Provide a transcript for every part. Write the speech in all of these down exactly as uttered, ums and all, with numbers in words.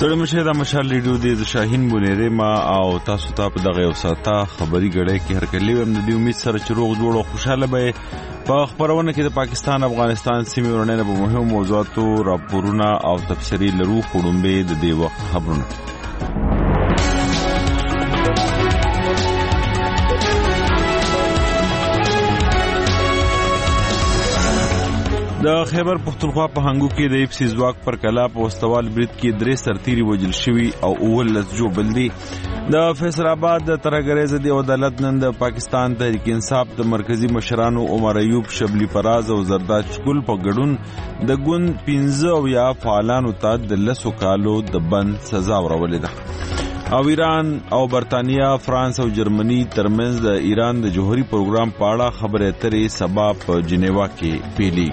ستړي مشه د مشال ریډیو د شاهین بونیره ما او تاسو ته په دغه وساته خبري غړې کې هر کلی هم د دې امید سره چې روغ جوړ او خوشاله به په خبرونه کې د پاکستان افغانستان سیمې ورننه په مهمو موضوعاتو راپورونه او تفسیری لرو خړومبه د دې وخت خبرونه. د خیبر پختونخوا په هنګو کې د ایپسی ځواک پر کلا په وسوال برید کې درې سرتیري وژل شوي او اولس جوړ دي. د فیصل آباد د ترګریز د عدالت نن د پاکستان تحریک انصاف د مرکزی مشرانو عمر ایوب شبلی پراز او زرداد چکل په ګډون د ګوند پنځه او یا فعالانو ته د لسو کالو د بند سزا ورولې ده. او ایران او برتانیا فرانس او جرمني ترمنځ د ایران د جوهري پروګرام په اړه خبرې اترې سبا په جنیوا کې پیلي.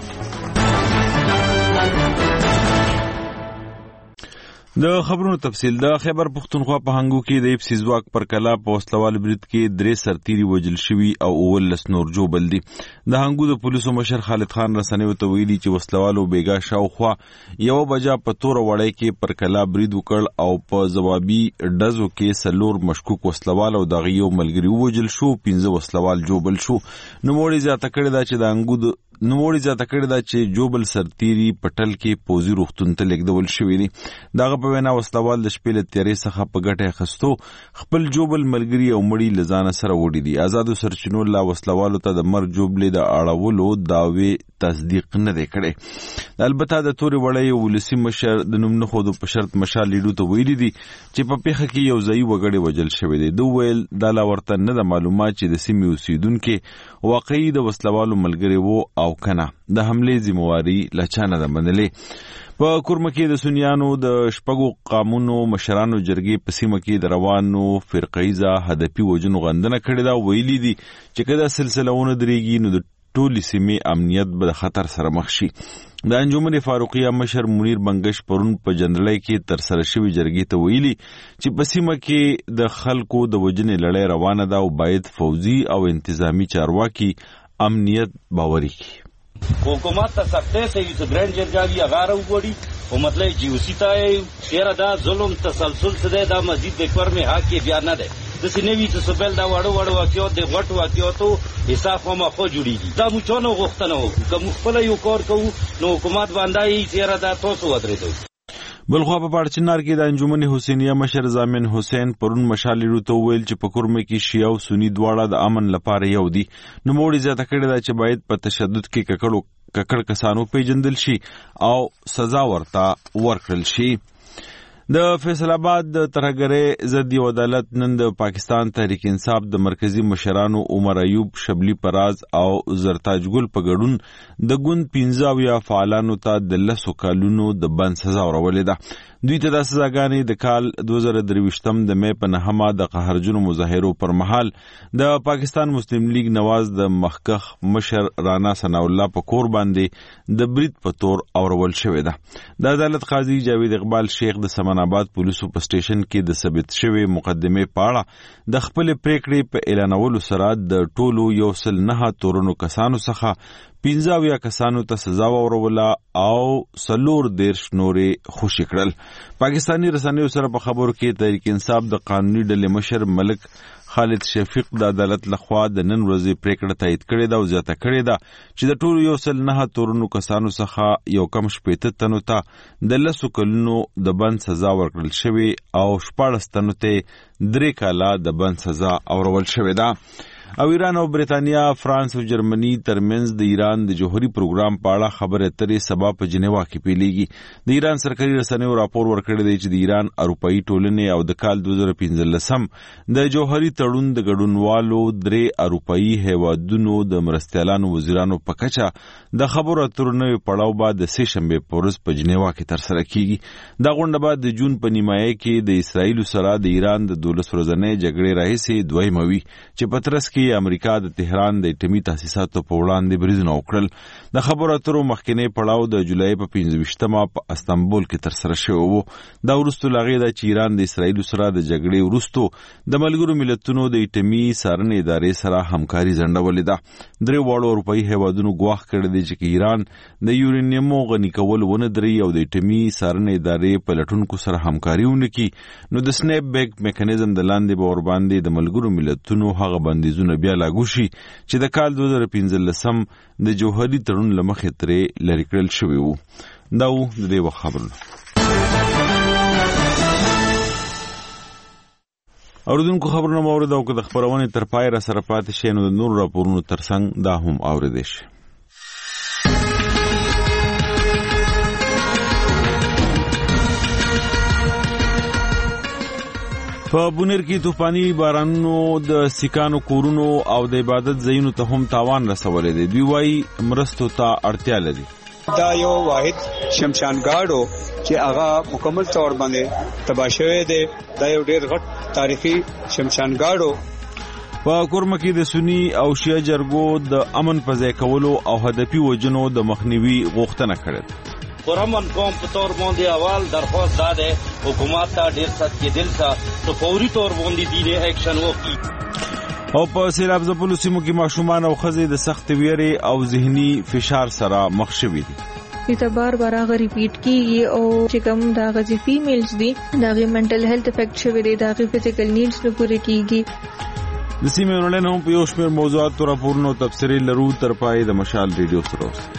د خبرونو تفصیل. د خیبر پختونخوا په هنګو کې د ایپسی ځواک پر کلا په وسلوال برید کې درې سرتیري وژل شوي او اولس نور جوړ دي. د هنګو د پولیسو مشر خالد خان رسنیو ته ویلي چې وسلوالو بیګا شاوخوا یو بجا په تور وړای کې پر کلا برید وکړ او په جوابي ډزو کې سلور مشکوک وسلوال او دغه یو ملګری وژل شو، پنځه وسلوال جوړ شو. نو موړي زیاته کړی دا چې د هنګو نوموړي زیاته کړې ده چې جوبل سرتیري پټل کې پوزي روغتون ته لیږدول شوي دي. دغه په وینا وسلوال د شپې له تیارې څخه په ګټه اخیستو خپل جوبل ملګري او مړي له ځانه سره وړي دي. آزادو سرچینو لا وسلوالو ته د مرګ جوبلې د اړولو دعوې تصدیق نه دی کړی. البته د تورې وړی ولسي مشر د نوم نه خودو په شرط مشال لیډو ته ویلي دي چې په پیښه کې یو ځایي وګړی وژل شوی دی. دوی ویل دا لا ورته نه ده معلومات چې د سیمې اوسیدونکي واقعي د وسلوالو ملګري وو او کنه. د حملې ذمہواری لا چا نه ده منلې. په کورمه کې د سنیانو د شپږو قامونو مشرانو جرګې په سیمه کې د روانو فرقیزه هدفي وژنو غندنه کړې ده. ویلي دي چې کله سلسله ونه درېږي نو د ټولې سیمې امنیت به د خطر سره مخ شي. د انجمن فاروقیه مشر منیر بنگش پرون په جنرالۍ کې تر سره شوی جرګې ته ویلي چې په سیمه کې د خلکو د وژنې لړۍ روانه ده او باید فوزي او انتظامی چارواکي امنیت باوري کړي. حکومت ته سختۍ سوي چې ګرانډ جرګه وي هغه راوغواړي او مطلب جیوسي ته چېرې دا ظلم تسلسل څه دی دا مزید د کورمې حق یې بیا نه دی. داسې نه وي چې سوبیل دا واړه واړه واقعات د غټ واقعاتو حساب خامخا جوړېږي. دا موږ چا نه غوښتنه وکړو. که موږ خپله یو کار کوو نو حکومت باندې یې چېرې دا تاسو ودرېدئ. بلخوا په پاړچنار کې د انجمن حسینیه مشر زامن حسین پرون مشال لیډو ته ویل چې په کورمه کې شیعه او سنی دواړه د امن لپاره یو دي. نو موړي زیاته کړې ده چې باید په تشدد کې ککړو ککړ کسانو پیژندل شي او سزا ورته ورکړل شي. د فیصل آباد د ترګری ضد یو عدالت نن د پاکستان تحریک انصاف د مرکزی مشرانو عمر ایوب شبلی پراز او زرتاج ګل په ګډون د ګوند پنځه او یا فعالانو ته د لسو کالونو د بند سزا ورولې ده. دوی ته د سزاګانې د کال دوه زره درویشتم د مې په نهمه د قهرجنو مظاهرو پر مهال د پاکستان مسلم لیگ نواز د مخکخ مشر رانا ثناء الله په کور باندې د برید په تور اورول شوې ده. د عدالت قاضي جاوید اقبال شیخ د سمن آباد پولیسو په سټیشن کې د ثبت شوی مقدمه پاړه د خپل پریکړې په اعلانولو سره د ټولو یو سل نه تورونو کسانو څخه پنځه اویا کسانو ته سزا وروله او سلور دیرش نورې خوشي کړل. پاکستانی رسنیو سره په خبرو کې تحریک انصاف د قانوني ډلې مشر ملک خالد شفیق د عدالت لخوا د نن ورځې پریکړه تایید کړې ده او زیاته کړې ده چې د ټولو یو سل نه تورونو کسانو څخه یو کم شپېته تنو ته د لسو کلونو د بند سزا ورکړل شوې او شپاړس تنو ته درې کاله د بند سزا اورول شوې ده. او ایران او برتانیا فرانس او جرمني ترمنځ د ایران د جوهري پروګرام په اړه خبرې اترې سبا په جنیوا کې پیلېږي. د ایران سرکاري رسنیو راپور ورکړی دی چې د ایران اروپایي ټولنې او د کال دوه زره پنځلسم د جوهري تړون د ګډونوالو درې اروپایي هیوادونو د مرستیالانو وزیرانو په کچه د خبرو اترو نوې پړاو به د سې شنبې په ورځ په جنیوا کې ترسره کیږي. دا غونډه به د جون په نیمایي کې د اسرایلو سره د ایران د دولس ورځنۍ جګړې راهیسې دویمه وي چې په ترڅ کې کې امریکا د تهران د اټومي تاسیساتو په وړاندې بریدونه وکړل. د خبرو اترو مخکینی پړاو د جولای په پنځه ویشتمه په استانبول کې ترسره شوی و. دا وروسته له هغې ده چې ایران د اسرائیلو سره د جګړې وروسته د ملګرو ملتونو د اټومي څارنې ادارې سره همکاري ځنډولې ده. درې واړو اروپایي هیوادونو ګواښ کړی دی چې ایران د یورینیمو غني کول ونه دري او د اټومي څارنې ادارې په لټونکو سره همکاري ونه کړي نو د سنیپ بیک میکانیزم د لاندې به ورباندې د ملګرو ملتونو هغه بندیزونه بیا لاګو شي چې د کال دوه زره پنځلسم د جوهري تړون له مخې ترې لرې کړل شوي وو. دا و د دې وخت خبرونه. اوریدونکو خبرونه مو اورېده او که د خپرونې تر پای را سره پاتې شئ نو د نورو راپورونو ترڅنګ دا هم اورېدی شي. په بونیر کې طوفاني بارانونو د سیکانو کورونو او د عبادت ځایونو ته هم تاوان رسولی دی. دوی وایي مرستو ته اړتیا لري. دا یو واحد شمشانګاډ و چې هغه مکمل طور باندې تباه شوی دی. دا یو ډېر غټ تاریخي شمشانګاډ و. په کورمه کې د سني او شیعه جرګو د امن په ځای کولو او هدفي وجنو د مخنیوي غوښتنه کړې. پرامن قوم په تور باندې اول درخواست داده حکومت ته ډیر سخت کې دل سره تو فوري تور باندې دینه اکشن وکړي. او په سیلاب ځپلو سیمو کې ماشومان او ښځې د سخت ویرې او ذهني فشار سره مخ شوي دي. دا بار بار هغه ریپیټ کیږي او چې کوم دا غزي فیمیلز دي دا غي منټل هیلث افیکټ شوی دی، دا غي فزیکل نیډز نه پوره کیږي. د سیمې ونړۍ هم په یو شمېر موضوعاتو راپورونو تبصرې لرو. تر پای د مشال ریډیو سره اوسئ.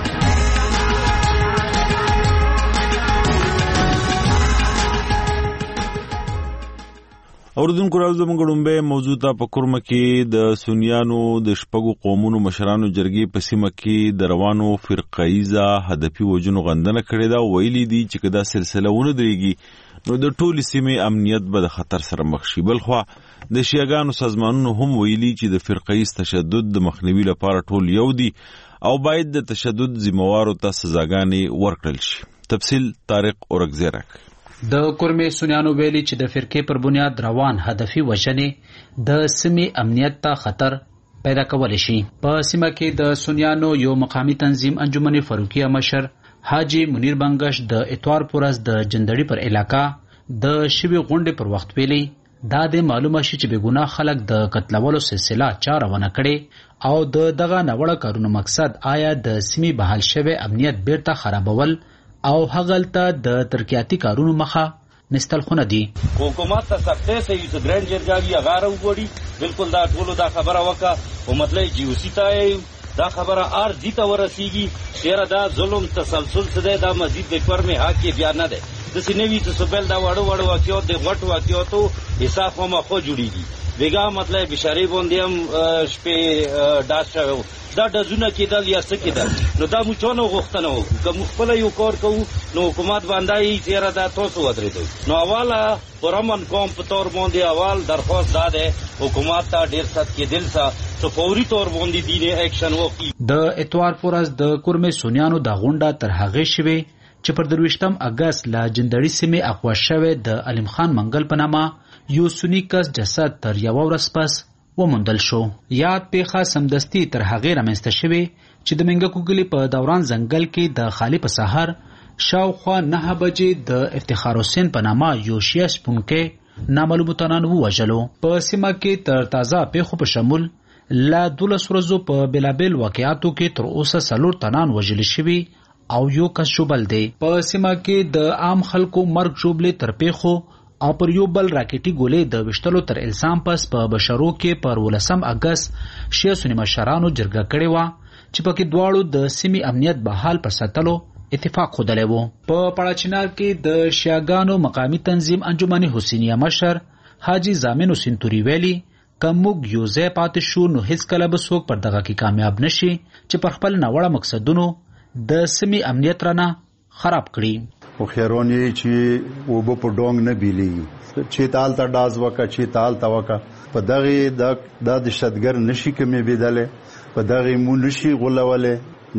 اوردونکو راځو زموږ ډومبه موضوع ته په کورمه کې د سنیانو د شپږو قومونو مشرانو جرګې په سیمه کې د روانو فرقایزه هدفي وجنو غندنه کړې ده. ویلي دي چې کدا سلسله ونه درېږي نو د ټولې سیمې امنیت به د خطر سره مخ شي. بلخوا د شیعاګانو سازمانونو هم ویلي چې د فرقایز تشدد د مخنیوي لپاره ټول یو دي او باید د تشدد ذمہوارو ته سزاګانې ورکړل شي. تفصیل طارق اورګزی راکړي. د کورمه سنیانو ویلي چې د فرقې پر بنیاد روان هدفي وژنې د سیمې امنیت ته خطر پیدا کولی شي. په سیمه کې د سنیانو یو مقامی تنظیم انجمن فاروقیه مشر حاجی منیر بنگش د اتوار پورز د جندړي پر علاقہ د شوی غونډې پر وخت ویلي دا د معلومه شي چې بګونه خلک د قتلولو سلسله چاره ونه کړي او د دغه نوړه کارونو مقصد آیا د سیمې بحال شوی امنیت بیرته خرابول او هغلته د ترکیاتی کارونو مخه نستل خونه دي. حکومت ته سختي سي چې ګرانډ جرګاوي هغه وګړي بالکل دا ټولو دا خبره وکا او مطلب جیوسی ته دا خبره ار دي ته ورسیږي چیرې دا ظلم تسلسل څه دا مزید د پر مه حق بیان نه ده. د سینوي څه سبل دا وړو وړو واقعو د غټ واقعو ته حساب هم خو جوړیږي. ویګا مطلب بشری باندې هم شپې داس شوو دا د زونه کېدل یا څه کېدل نو دا مو چونو غوښتنه وو که مو خپل یو کار کوو نو حکومت باندې چیرې دا تاسو ودرېدو نو اواله پرامن قوم په تور باندې اول درخواست داده حکومت ته ډیر سخت کېدل سره تو فوري تور باندې دینه اکشن وکړي. د اتوار پورز د کورمه سنیانو د غونډه تر هغه شوي چې پر درویشتم اگست لا جندړي سیمه اقوا شوه د علیم خان منګل په نامه یو سنی کس جسد تر یو ورځ پس وموندل شو. یاد پیښه سمدستي تر هغې رامنځته شوې چې د منګکو کلي په دوران ځنګل کې د خالي په سهار شاوخوا نهه بجې د افتخار حسین په نامه یو شیعه شپونکی نامعلومو تنانو ووژلو. په سیمه کې تر تازه پیښو په شمول لا دولس ورځو په بېلابېل واقعاتو کې تر اوسه څلور تنان وژل شوي او یو کس ژوبل دی. په سیمه کې د عام خلکو مرګ ژوبلې تر پیښو او پر یو بل راکټي ګولې د وشتلو تر الزام پس په بشرو کې پر ولسم اگست شیعه سنی مشرانو جرګه کړې وه چې پکې دواړو د سیمې امنیت بحال پر ساتلو اتفاق ښودلی و. په پړاچینار کې د شیعاګانو مقامی تنظیم انجمن حسینیه مشر حاجی زامن حسین توري ویلي که موږ یو ځای پاتې شو نو هیڅکله به څوک پر دغه کې کامیاب نشي چې پر خپل ناوړه مقصدونو د سیمې امنیت رانه خراب کړي. خو خیرون یې چې اوبه په ډونګ نه بیلیږي چې تال ته ډاز وکړه چې تال ته وکړه په دغې دا دهشتګر نشي کمېدلی په دغې مو نشي غولولی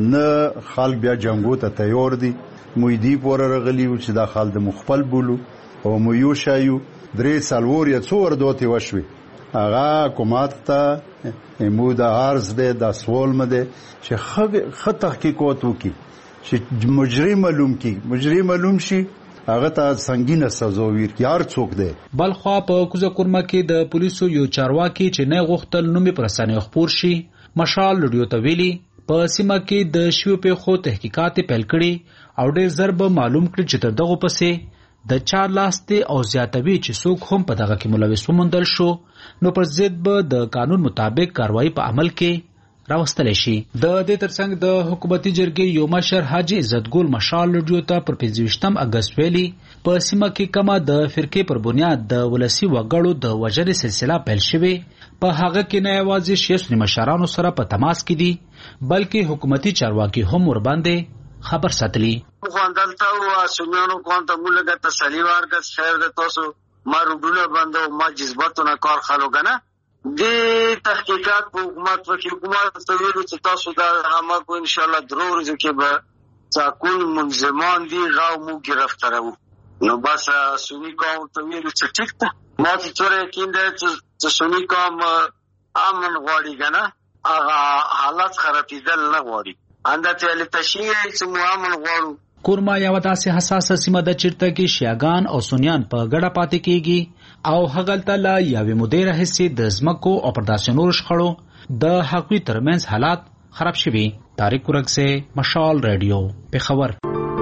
نه خلک بیا جنګو ته تیار دي. مویدي پورې راغلي وو چې دا خال د مو خپل بولو او مو یو شایو درې څلور یا څو وردوتې وشوې هغه حکومت ته مو د عرض دی د سوال مده چې خ تحقیقات وکړي چې مجرم معلوم کی مجرم معلوم شي هغه ته سنگینه سزا ورکړي هر څوک دی. بلخوا په کوزه کورمه کې د پولیسو یو چارواکي چې نه غوښتل نومي پرسانه خبر شي مشال لډیو ته ویلي په سیمه کې د شیو په خو تحقیقات پیل کړي او ډېر ضرب معلوم کړي چې تر دغه پسې د چار لاسته او زیاتوي چې څوک هم په دغه کې ملوث ومندل شو نو پر ضد به د قانون مطابق کاروایی په عمل کې راوستل شي. د دې ترڅنګ د حکومتي جرګې یو مشر حاجی عزت ګل مشال لډیو ته پر پنځویشتم اگست ویلي په سیمه کې کما د فرقې پر بنیاد د ولسی وګړو د وژنې سلسله پیل شوه. په هغه کې نه یوازې شیسونی مشرانو سره په تماس کې دي بلکې حکومتي چارواکي هم ور باندې خبر ساتلی. خواندلته او سنیانو کوانته مولګه تسلی ورکړ خیر د تاسو ما روډونه بندو ما جذباتونه کار خالو کنه د تحقیقات په حکومت او حکومت ته ویلو چې تاسو دا عمل کو ان شاء الله درو ورځې کې به څاکون منظمان دي غاو مو گرفتارو نو بس سنی کوم ته ویلو چې ټیک ته ما چې تر یقین ده چې سنی کوم امن غواړي کنه هغه حالت خرابېدل نه غواړي اندته ال تشریع چې موامن غواړو. کورما یو داسې حساسه سیمه د چیرته کې شیعاګان او سنیان په ګډه پاتې کیږي او هغلته لا یوې مودې راهیسې د ځمکو او پرداسي نور شخړو د حقوقي ترمنځ حالات خراب شوي. طارق ورک سے مشال ریډیو پېښور.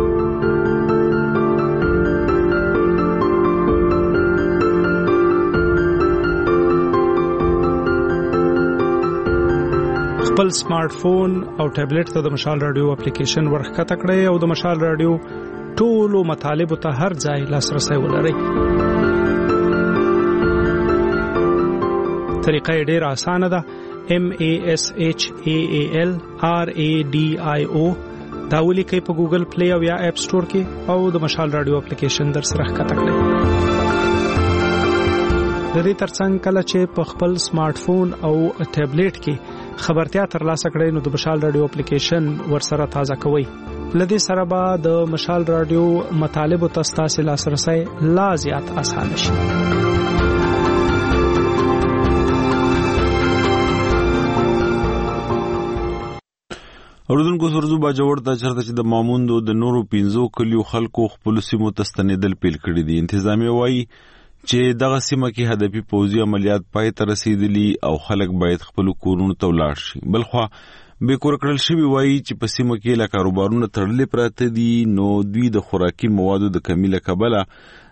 خپل سمارټ فون او ټابلیټ ته د مشال رادیو اپلیکیشن ورخکته کړئ او د مشال رادیو ټولو مطالبه ته هر ځای لاسرسي ولرئ. طریقه ډېره اسانه ده. M A S H A A L R A D I O دا ولیکئ په ګوګل پلی او یا اپ سٹور کې او د مشال رادیو اپلیکیشن در سره ښکته کړئ. د دې ترڅنګ کله چې په خپل سمارټ فون او ټابلیټ کې خبرتیا ترلاسه کړئ نو د مشال رادیو اپلیکیشن ورسره تازه کوئ. لدې سره به د مشال رادیو مطالب او تاسو لاسرسي لا زیات اسانه شي. اوردونکو سرزو باجوړ ته چرته چې د ماموندو د نورو پینځو کلیو خلکو خپل سیمو تستنیدل پیل کړی دي. انتظامیه وایي چې دغه سیمه کې هدفي پوځي عملیات پای ته رسیدلي او خلک باید خپل کورونو ته ولاړ شي. بلخوا به کور کړل شوی وایي چې په سیمه کې لا کاروبارونه تړلې پراته دي نو دوی د خوراکي موادو د کمی له کبله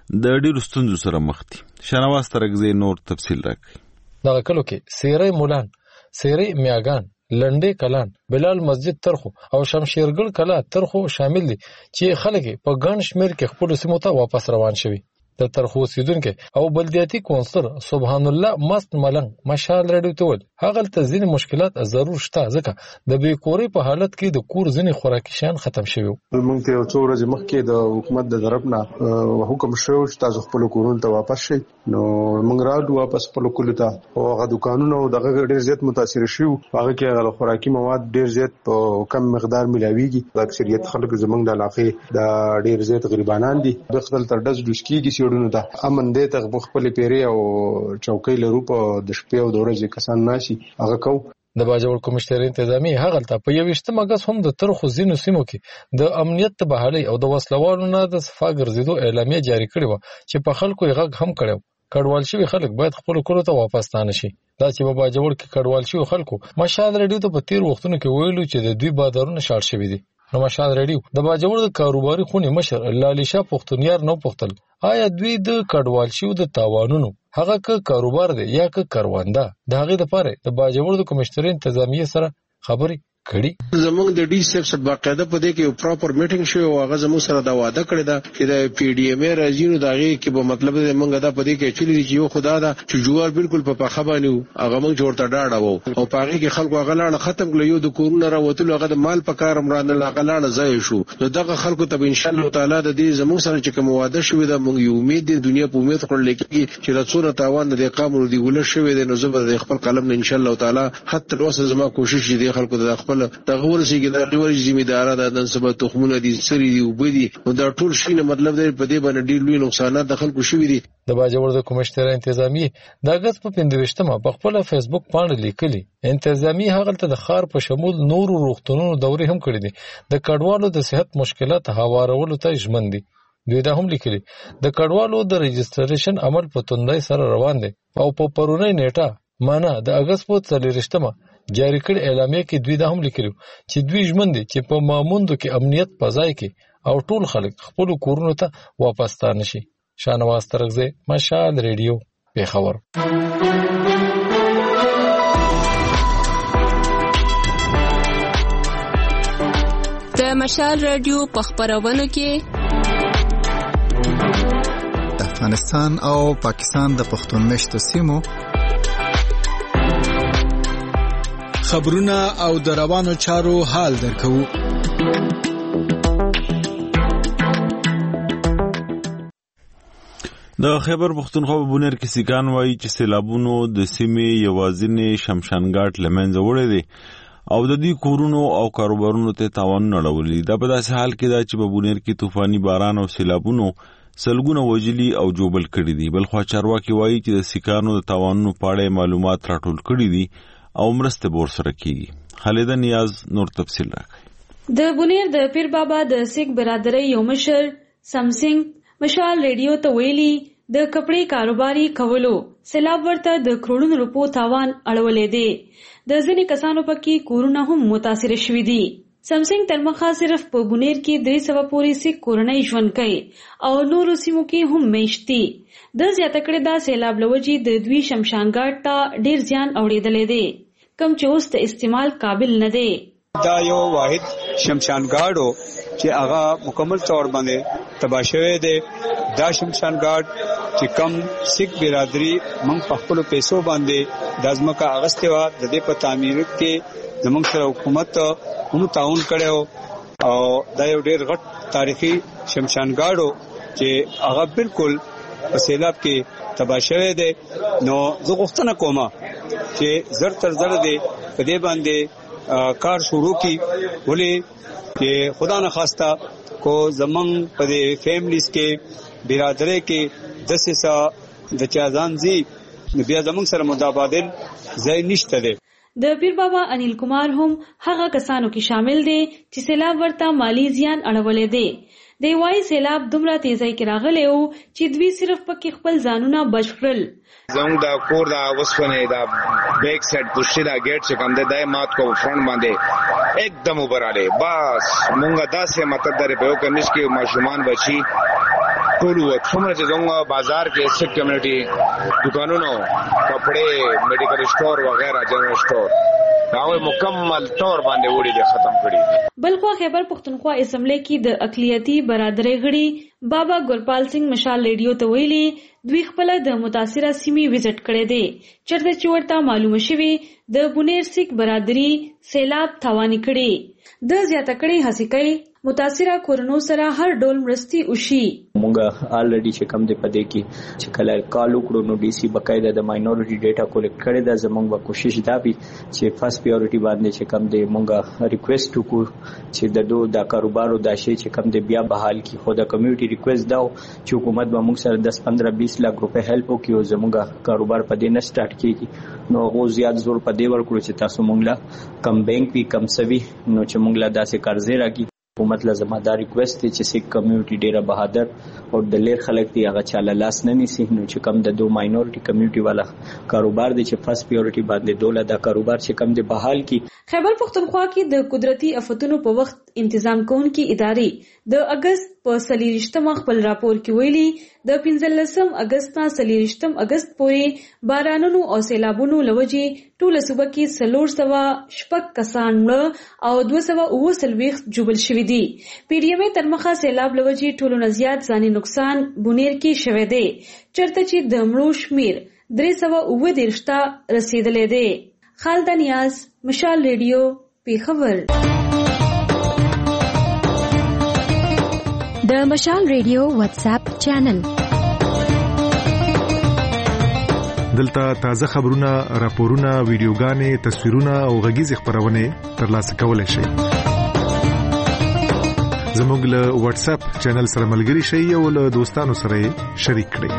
د ډېرو ستونزو سره مخ دي. شنواز ترګزی نور تفصیل راکړي. دغه کلو کې سیری مولان، سیری میاګان، لنډې کلان، بلال مسجد ترخو او شمشیرګل کلا ترخو شامل دي چې خلک په ګڼ شمېر کې خپل سیمو ته واپس روان شوي. د ترخو اوسیدونکي او بلدیاتي کونسلر سبحان الله مست ملنګ مشال رډیو ته ول هغه ته ځینې مشکلات ضرور شته ځکه د بیکوري په حالت کې د کور ځینې خوراکي شیان ختم شوي. موږ ته څو ورځې مخکې د حکومت د طرف نه حکم شوی چې تاسو خپل کورونو ته واپس شئ نو موږ راځو واپس خپل کور ته او هغه دکانونه او دغه ډېر زیات متاثر شوي هغه کې هغه خوراکي مواد ډېر زیات په کم مقدار ملاويږي. د اکثریت خلک زمونږ د علاقې د ډېر زیات غریبانان دي د خپل تر دز دوسکیږي سیړونو ته امن دې ته خپل پیری او چوکۍ لرو په د شپې او د ورځې کسان ناشي هغه کو. د باجوړ کمشنر انتظامی هغه ته په یوشتم اگست هم د ترخو زینو سیمو کې د امنیت ته بحالي او د وسلوالو نه د صفا ګرځېدو اعلامیه جاری کړې و چې په خلکو یې غږ هم کړو. کډوال شوی خلک باید خپل کور ته واپس تانه شي. دا چې په باجوړ کې کډوال شوی خلکو مشال رډیو ته په تیر وختونو کې ویلو چې د دوی بازارونه شاړ شوی دي. نو مشال رډیو د باجوړ د کاروباري خونې مشر لالیشا پښتونیار نو پختل آیا دوی د کډوال شوی د تاوانونو هغه که کاروبار دی یا که کاروانده د هغه د پاره د باجوړ د کمشنر انتظامیه سره خبري کړي. زمونږ د ډي سیف سره باقاعده په دې کې یو پراپر میټینګ شوی او هغه زموږ سره دا وعده کړی دا چې د پی ډي ایم راځي نو دا غي کې به مطلب دې مونږ دا په دې کې چلی چې یو خدا دا چې جوار بالکل په پخه باندې هغه مونږ جوړته ډاډه وو او په هغه کې خلکو هغه لاړه ختم کړ یو د کورونا راوتلو هغه د مال په کار مرانه هغه لاړه ځای شو. نو دغه خلکو ته ان شاء الله تعالی د دې زموږ سره چې کوم وعده شوی دا مونږ یو امید د دنیا په امید کړل کې چې د څونه تاوان د قامو دی ول شوی د نو زبر د خپل قلم نه ان شاء الله تعالی حتی اوس زما کوشش دي خلکو د خپل دغه ورسیږي د ډیوري ذمہدار ده د سبا تخمونه دي سری دي وبدي نو دا ټول شي نه مطلب دی په دې باندې ډیر لوی نقصانات د خلکو شوي دي. د باجوړ د کمشتره انتظامی د اگست په پنځويشتمه په خپل فیسبوک باندې لیکلي انتظامی هغه ته د خار په شمول نورو روغتونونو دورې هم کړې دي د کډوالو د صحت مشکلات هوارولو ته ژمن دي. دوی دا هم لیکلي د کډوالو د رجستریشن عمل په توندۍ سره روان دي او په پرونی نیټه معنا د اگست په څلورویشتمه جاری کړي اعلامیه کې دوی دا هم لیکلي چې دوی ژمن دي چې په ماموندو کې امنیت په ځای کې او ټول خلک خپل کورونو ته واپس ستانه شي. شانواز ترغزه مشال ریډیو پیښور. د مشال ریډیو په خبرونو کې د افغانستان او پاکستان د پښتون مشتو سیمو خبرونه او د روانو چارو حال درکو. د خیبر پختونخوا په بونیر کې سیکان وایي چې سیلابونو د سیمې یوازینی شمشانګاټ لمنځه وړی دی او د دې کورونو او کاروبارونو ته تاوان اړولی. دا په داسې حال کې ده چې په بونیر کې طوفاني باران او سیلابونو سلګونه وجلی او جوبل کړي دي. بل خو چارواکي وایي چې د سیکانو د تاوانونو په اړه معلومات راټول کړي دي او مرسته بور سره کیږي. خالد نیاز نور تفصیل راکړي. د بونیر د پیر بابا د سیک برادرۍ یو مشر سمسنګ مشال ریډیو ته ویلي د کپړې کاروباري کولو سیلاب ورته د کروڑونو روپو تاوان اړولې دي. د ځینې کسانو پکې کورونه هم متاثر شوي دي. سمسنګ ترمخه صرف په بونیر کې درې سوه پورې سیک کورنۍ ژوند کوي او نورو سیمو کې هم میشتي. د زیاته کړې دا سیلاب لوجې د دوی شمشانګاټ ته ډیر زیان اوړېدلی دی کوم چې اوس د استعمال قابل نه دی. دا یو واحد شمشانګاټ و چې هغه مکمل طور باندې تباه شوی دی. دا شمشانګاټ چې کم سیک برادری موږ په خپلو پیسو باندې د ځمکه اغستې وه د دې په تعمیر کې زموږ سره حکومت هم تعاون کړی او دا یو ډېر غټ تاریخي شمشانګاټ و چې هغه بالکل په سیلاب کې تباه شوی دی. نو زه غوښتنه کوم چې زر تر زر دی په دې باندې کار شروع کی ولې چې خدا نه خواسته کو زمونږ په دې فیملیز کې برادرۍ کې داسې څه د چا ځان ځي بیا زمونږ سره متبادل ځای نشته دی. د پیر بابا انیل کمار هم هغه کسانو کې شامل دي چې سیلاب ورته مالی زیان اړولې دي. دی وايي سیلاب دومره تیزی کې راغلی و چې دوی صرف پکې خپل ځانونه بچ کړل. زموږ د کور د وسپنې د بیک سایډ پوښتې دا ګیټ چې کوم دی دا مات کو فرنٹ باندې एकदम وبراله بس مونږه داسې مطلب درې په یو کمیس کې ماشومان بچي ټول و څومره چې زموږ بازار کې سیک کمیونټي دکانونو کپڑے میډیکل سٹور وغیرہ جنرل سٹور راوي مکمل طور باندې وړي دي ختم کړي. بلخو خیبر پختونخوا اسمبلی کې د اقلیتی برادرۍ غړي بابا ګورپال سنگ مشال ریډیو ته ویلي دوی خپل د متاثره سیمې وزټ کړي دي چرته چې ورته معلومه شوي د بونیر سیک برادری سیلاب تاواني کړي. د زیاته کړي هڅې کوي متاثره کورونو سره هر ډول مرستي وشي. مونږه الریډي چې کم دی پدې کې چې کله کال وکړو نو ډي سي بقایده د ماینورټي ډیټا کولیکټ کړي دا زمونږ به کوشش دا وي چې فرست پریورټي باندې چې کم دی مونږه ریکوست وکړو چې د دوه د کاروبارو د شي چې کم دی بیا بحال کی خو د کمیونټي ریکوست داو چې حکومت به موږ سره دس پندرہ بیس لک روپے هیلپ وکړي او زمونږه کاروبار پدې نه سٹارټ کیږي نو غو زیات زور پدې ورکړو چې تاسو مونږ لا کم بانک وی کم سوي نو چې مونږ لا داسې قرضې راکړي. حکومت له زمادار ریکوست چې سیک کمیونټي ډیره بهادر او د لیر خلک دی هغه چاله لاس نه نیسي نو چې کم د دوه ماینورټي کمیونټي والا کاروبار دی چې فرست پریورټي باندې دوله دا کاروبار چې کم دی بحال کی. خیبر پختونخوا کې د قدرتي آفتونو په وخت تنظیم کوونکي ادارې د اگست په څلورویشتمه خپل راپور کې ویلي د پنځلسم اگست نه څلورویشتم اگست پورې بارانونو او سیلابونو لوجې ټول صوبه کې څلور سوه شپږ کسان مړه او دوه سوه اووه څلوېښت جوبل شوي دي. پی ډي ایم ای ترمخه سیلاب لوجې ټولو نه زیات ځاني نقصان بونیر کې شوی دی چرته چې د مړو شمیر درې سوه اووه دېرش ته رسیدلی دی. خالد نیاز مشال ریډیو پیښور. د مشال ریډیو واتس اپ چینل دلته تازه خبرونه، راپورونه، ویډیوګانې، تصویرونه او غږیز خبرونه ترلاسه کولای شئ. زموږ له واتس اپ چینل سره ملګري شئ او له دوستانو سره شریک کړئ.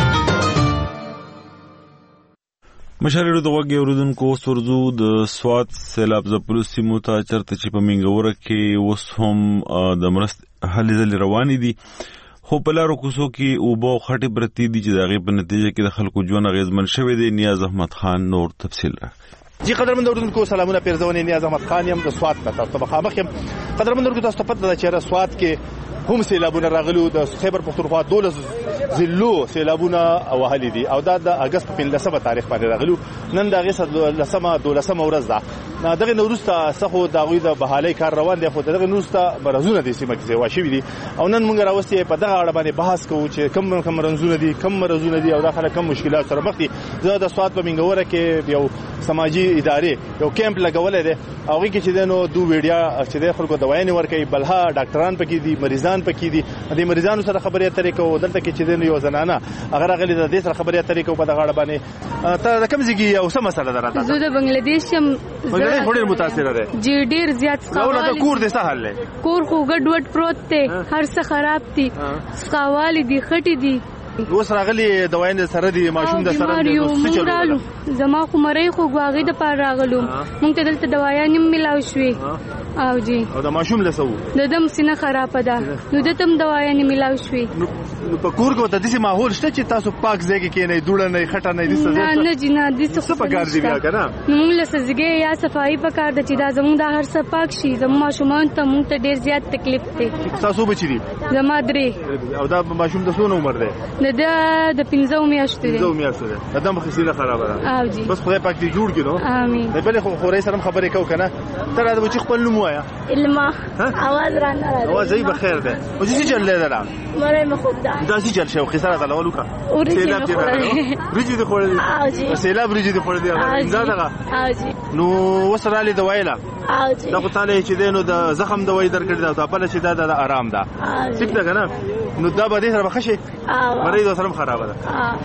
مشالې د وګي اوردونکو سورزو د سواد سیلاب زپلو سیمو ته چرته چې په منګوره کې اوس هم د مرست هلې ځلې روانې دي، خو په لارو کوڅو کې اوبه او خټې پرتې دي چې د هغې په نتیجه کې د خلکو ژوند اغېزمن شوی دی. نیاز احمد خان نور تفصیل راکړي. جی قدرمن اوردونکو سلامونه، پیرزونه نیاز احمد خان یم د سواد ته تاسو مخامخ یم. قدرمن اوردونکو تاسو ته پته ده چې سواد کې هم سیلابونه راغلي، د خیبر پختونخوا دولس ضلعو سیلابونه وهلي دي او دا د اګست په پنځلسمه تاریخ باندې راغلي. نن د اګست لسمه دولسمه ورځ ده. دغه نوروز ته څخه د غوی د بحالي کار روان دی، خو دغه نوروز ته مرزونه د سیمه کې واشي دي او نن موږ راوستي په دغه اړه باندې بحث کوو چې کم کم مرزونه دي، کم مرزونه دي او دا خلک کم مشکلات سره مخ دي. زه د سواد په منګوره کې یو سماجی ادارې یو کیمپ لګولې ده او هغه کې چې دنو دو ویډیا چې د خلکو دوايانې ورکوي، بلها ډاکټران پکې دي، مریضان پکې دي. د مریضانو سره خبرې اترې کوو. دلته کې چې دنو یو زنانه هغه راغلي د دې سره خبرې اترې کوو په دغه اړه باندې. ته د کوم ځای یو څه مسله درته؟ زه د بنگلاديش يم. بنگلاديش ډېر متاثر دی. جی ډېر زیات سوال د کور د سهال له کور خو ګډ وډ پروت دی، هر څه خراب دي، سقاوالي دي، خټي دي. اوس راغلي دوايان سره دي، ماشوم د سره دي، نو څه چلو؟ زما خو مړی خو غواغې د پاره راغلو، مونږ ته دلته دوايان ملاو شوې. او جی او د ماشوم له سو د دم سینه خراب ده، نو د تم دوايان ملاو شوې. نو په کور کې ته داسې ماحول شته چې تاسو پاک ځای کې نه دوړه نه خټه نه دي څه؟ نه نه جنا دي څه په کار دی بیا کنه. نو موږ له سزګي یا صفائی په کار د چې دا زموږ د هر څه پاک شي. زموږ ماشومان ته موږ ته ډیر زیات تکلیف دی. تاسو بچی دي؟ زما درې. او دا ماشوم د څونه عمر دی؟ د د پنځه میاشتې دی. پنځه میاشتې دی. دا دم خسیله خراب ده. او جی بس خدای پاک دې جوړ کړي. امين. په بل خو خوري سره خبرې کو کنه. تر دا بچی خپل نوم وایا؟ علما. اواز را نه راځي. اواز یې بخیر ده. او چې چل لیدل را مړې مخوب ده. دا چې چل شو خساره ده لولو کا. سیلاب دې ریجی دې خوري. او جی سیلاب ریجی دې خوري. امدا ده. او جی نو وسراله دوایلا. او جی دا تعالی چې دینو د زخم دوای درکړی دا په بل چې دا د آرام ده. ټیک ده کنه. نو دا به دې سره بخښي. مریض سره خراب ده.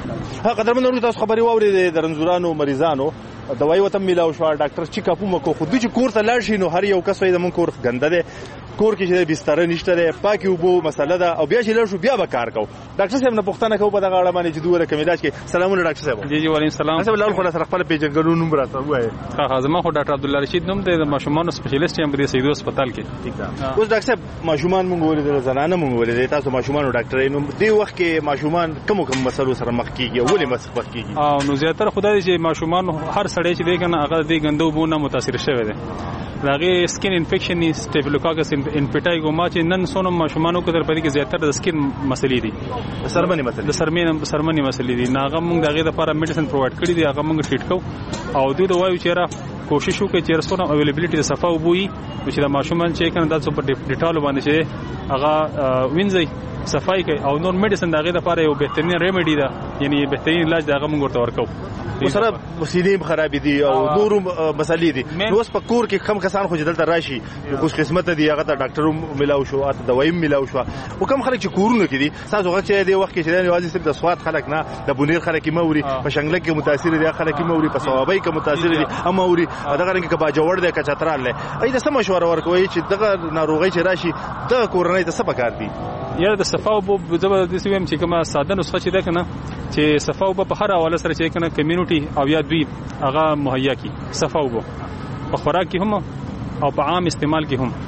ها قدرمن ورته تاسو خبري واوري د رنزورانو مریضانو دوايي وته ملاو شو، ډاکټر چې کاپو مکو خو د چې کور ته لاړ شي نو هر یو کس وي د مون کور ګنده ده، کور کې چې بستر نشته ده، پاکي وبو مسله ده او بیا چې لاړ شو بیا به کار کو. ډاکټر صاحب نه پښتنه کو په دغه اړه باندې چې دوه کوم علاج کې. سلامونه ډاکټر صاحب. جی جی وعلیکم السلام. تاسو لاول خلاص خپل پیژنګلو نوم راته وایي. ها ها زما خو ډاکټر عبد الله رشید نوم دی، د ماشومانو سپیشلیست یم په سیدو هسپتال کې. ٹھیک ده. اوس ډاکټر صاحب ماشومان مونږ ولې زنانه مونږ ولې تاسو ماشومان ډاکټر نو دی وخت کې ماشومان کوم کوم مسلو سره مخ کیږي ولې مخ کیږي؟ او نو زیاتره خدای چې ماشومان هر سړی چې دی کنه هغه د ګندو بونه متاثر شوی دی. داغه سکین انفیکشن ني سټیفلوکاکس انفیټایګو ما چې نن سونم ماشومانو کې تر پدې کې زیاتره د سکین مسلې دي، د سرمنې مسلې د سرمنې سرمنې مسلې دي. ناغه موږ دغه لپاره میډیسن پرووایډ کړی دی، هغه موږ ټریټ کوو او دوی د وایو چې را کوشش وکړي چې رسونه اویلیبিলিټي د صفه وبوي چې د ماشومان چې کنه د سپر ډیټال باندې چې هغه وینځي صفای کوي او نور میډیسن دغه لپاره یو بهترین ریمیډي ده، یعنی بهترین علاج دغه موږ ورته ورکو. سره سینې خراب دي او نور مسلې دي. نو اوس په کور کې کم کسان خو دلته راشي خوش قسمت دي، هغه ته ډاکټر ملاو شو، اته دوايي ملاو شو، او کم خلک چې کورونه کې دي تاسو هغه چې دی وخت کې چې یوازې صرف د سواد خلک نه د بونیر خلک موري، په شنګله کې متاثر دي خلک موري، په ثوابای کې متاثر دي اما موري، دغه رنګ کې باجوړ دي کچترال له اې د سم مشوره ورکوي چې دغه ناروغي چې راشي د کورنۍ ته څه پکار دي؟ یا د صفاو په زبردست ویم چې کومه ساده نسخه چې ده کنه چې صفاو په هر حواله سره چې کنه کمیونټي او یا دوی هغه مهیا کی صفاو په خوراک کې هم او په عام استعمال کې هم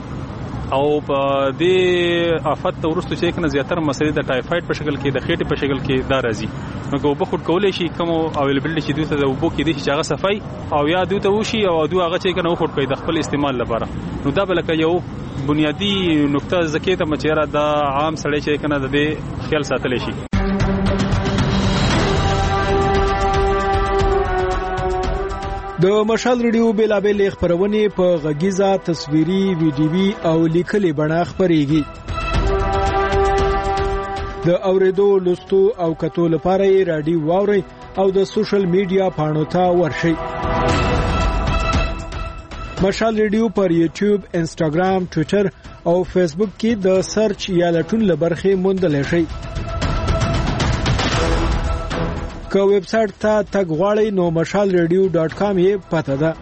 او په دې آفت ورستو چې کنه زیاتره مسلې د ټایفاید په شکل کې د خېټې په شکل کې دا راځي. نو کو په خود کولای شي کوم اویلیبিলিټي چې دوی ته د وبو کې دي چې هغه صفای او یا دوی ته وشي او دوی هغه چې کنه وخت کوي د خپل استعمال لپاره. نو دا بلکې یو بنیادی نقطه زکه ته مچېره د عام سړی چې کنه د دې خیال ساتل شي. د مشال ریډیو بیلابل خبرونه په غږیزه تصویري ویډیوي او لیکلي بڼه خبريږي. د اوریدو لوستو او کتو لپاره یې رادیو واوري او د سوشل میډیا پاڼو ته ورشئ. مشال ریډیو پر یوټیوب، انسټاګرام، ټوئیټر او فیسبوک کې د سرچ یا لټون لبرخه موندل شئ. که ویب سټ ته تګ غواړئ نو مشال ریډیو ډاټ کام یې پته ده.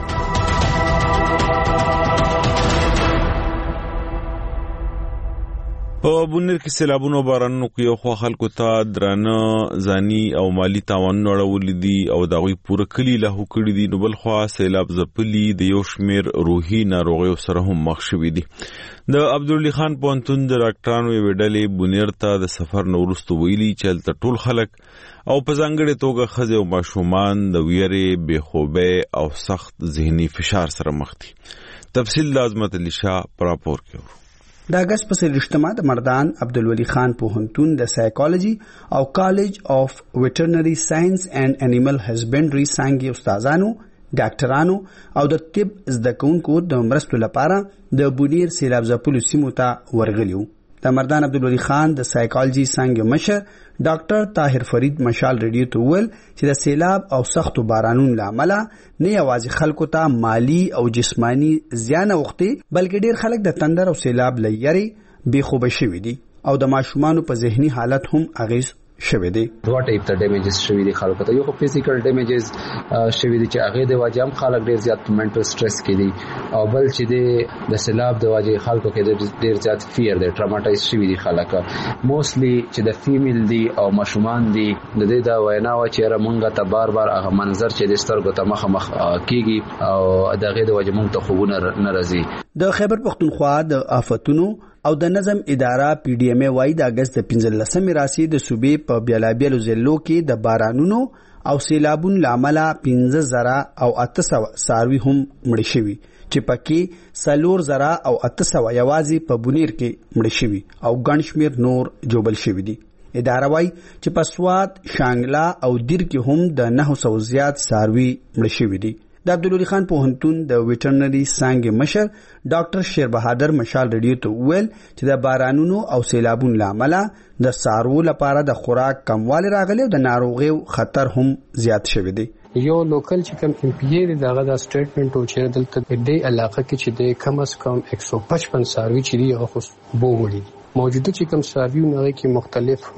په بونیر کې سیلابونو بارانونو کې یو خوا خلکو ته درانه ځاني او مالی تاوانونه اړولي دي او د هغوی پوره کلي لاهو کړي دي، نو بل خوا سیلاب ځپلي د یو شمېر روحي ناروغیو سره هم مخ شوي دي. د عبدالولي خان پوهنتون د ډاکټرانو یوې ډلې بونیر ته د سفر نه وروسته ویلي چې هلته ټول خلک او په ځانګړې توګه ښځې او ماشومان د ویرې، بېخوبۍ او سخت ذهني فشار سره مخ دي. تفصیل د عظمت علي شاه په راپور کې ورو. د اگست په څلوېښتمه د مردان عبدالولي خان پوهنتون د سایکالوجي او کالج اف ویټرنري ساينس اینڈ انیمل هزبنډري څانګې استادانو، ډاکټرانو او د طب زده کوونکو د مرستو لپاره د بونیر سیلاب ځپلو سیمو ته ورغلي وو. د مردان عبدالولي خان د سایکالوجي څانګې مشر ډاکټر طاهر فرید مشال ریډیو ته وویل چې د سیلاب او سختو بارانونو له امله نه یوازې خلکو ته مالی او جسمانی زیان اوښتي، بلکې ډیر خلک د تندر او سیلاب له یارې بېخوبه شوي دي او د ماشومانو په ذهني حالت هم اغیز شوی دی. دوه ټایپ ته ډیمیجز شوی دي خلکو ته. یو خو فزیکل ډیمیجز شوی دي چې هغه د واجب خلک ډیر زیات منټل سټرس کې دي، او بل چې دی د سیلاب د واجب خلکو کې ډیر زیات فیر دی، ټراماټایز شوی دي خلک. موستلی چې د فیمیل دي او ماشومان دي د دې دا وینا و چې را مونږه ته بار بار هغه منظر چې د سترګو ته مخ مخ کیږي او دغه د واجب مونږ ته خوبونه نه راځي. د خیبر پختونخوا د آفتونو او د نظم اداره پی ډی ایم وايي د اگست پنځلسمې راسي د صوبې په بیلابیلو ضلعو کې د بارانونو او سیلابونو له امله پنځه زره او اته سوه څاروي هم مړه شوي، چې پکې څلور زره او اته سوه یوازې په بونیر کې مړه شوي او ګڼ شمېر نور جوبل شوي دي. اداره وايي چې په سوات، شانګلا او دیر کې هم د نهه سوه زیات څاروي مړه شوي دي. د عبدالولي خان پوهنتون د ویټرنري څانګې مشر ډاکټر شیر بهادر مشال ریډیو ته وویل چې د بارانونو او سیلابونو له امله د څاروو لپاره د خوراک کموالی راغلی او د ناروغیو خطر هم زیات شوی دی. یو لوکل چې کوم ایم پی ای دی دغه د سټیټمنټ او چې دلته د دې علاقه کې چې د کم از کم یک سو پچپن څاروي چې دی هغه خو بو وړي دي. موجوده چې کوم څاروي نه کې مختلف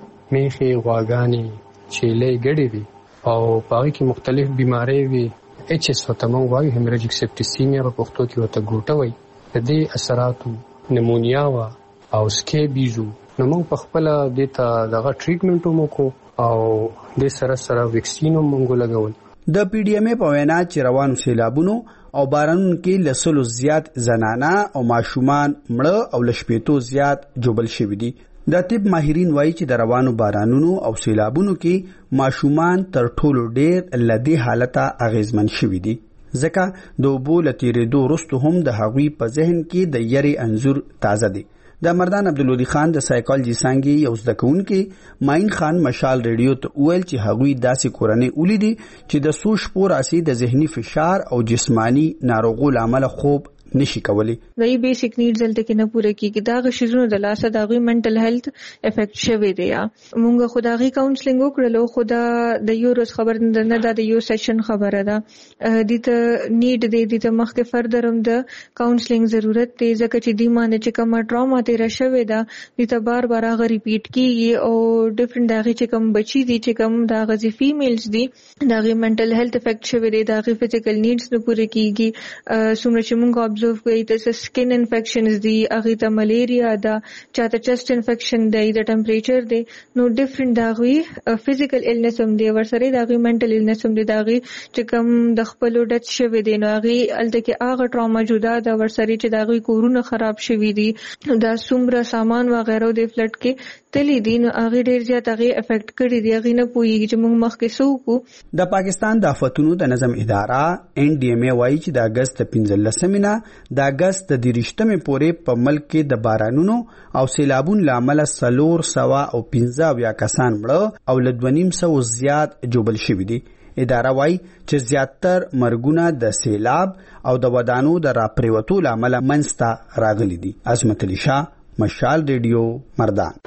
میخي، غواګانې، چیلې، ګډې وي او پاره کې مختلف بیماری وي. اچ اس وته مونږ وایو هیمریجیک سیپټیسیمیا په پښتو کې وته ګوټه وایي. د دې اثراتو نیمونیا وا او سکیبیزو نو مونږ په خپل د ته دغه ټریټمنټ مو کو او د سره سره ویکسین مونږ لګول. د پی ډی ایم په وینا چې روانو سیلابونو او بارانونو کې لسلو زیات زنانه او ماشومان مړه او لشپېتو زیات جوبل شوي دي. د طب ماهرین وایي چې د روانو بارانونو او سیلابونو کې ماشومان تر ټولو ډېر له دې حالته اغېزمن شوي دي، ځکه د اوبو له تېرېدو وروسته هم د هغوی په ذهن کې د یرې انځور تازه دی. د مردان عبدالولي خان د سایکالوجي څانګې یو زده کوونکي معین خان مشال ریډیو ته وویل چې هغوی داسې کورنۍ ولیدي چې د څو شپو راسي د ذهني فشار او جسمانی ناروغو له امله خوب نشي کولی. دای بیسیک نیډز دلته کې نه پوره کیږي. دا غشیزونه د لاسه د غوي منټل هیلث افیکټ شوی دی. مونږ خدایي کاونسلینګ وکړلو، خدا د یو روز خبر نه ده، د یو سیشن خبره ده. د ته نیډ دی د ته مخکې فردرم د کاونسلینګ ضرورت دی، ځکه چې دی باندې چې کومه ټراما تیر شوی ده د ته بار بار هغه ریپیټ کیږي او ډیفرنٹ دغه چې کوم بچی دي چې کوم د غزي فیمیلز دي دغه منټل هیلث افیکټ شوی دی، دغه فزیکل نیډز نه پوره کیږي. سمره چې مونږ ابزرو کوي د سکن انفیکشنز دي، هغه ته ملیریا ده، چاته چست انفیکشن دی، د ټمپریچر دی، نو ډیفرنٹ دغه فزیکل النس هم دی ورسره دغه منټل النس هم دی، دغه چې کوم د خپل ډټ شوی دی نو هغه الته کې هغه ټراما جدا ده ورسره چې دغه کورونه خراب شوی دي، دا سمره سامان و غیره د فلټ کې تلی دي، نو هغه ډیر زیات هغه افیکټ کړی دی. هغه نه پوهیږي چې موږ مخکې څه وکړو. د پاکستان د آفتونو د نظم اداره ان ډي ایم ای وايي چې د اگست پنځلسمې نه د اگست د دیرشتمې پورې په ملک کې د بارانونو او سیلابونو له امله څلور سوه او پنځه اویا کسان مړه او له دوه نیم سوو زیات جوبل شوي دي. اداره وايي چې زیاتر مرګونه د سیلاب او د ودانو د راپریوتو له امله منځته راغلي دي. عظمت علي شاه، مشال ریډیو، مردان.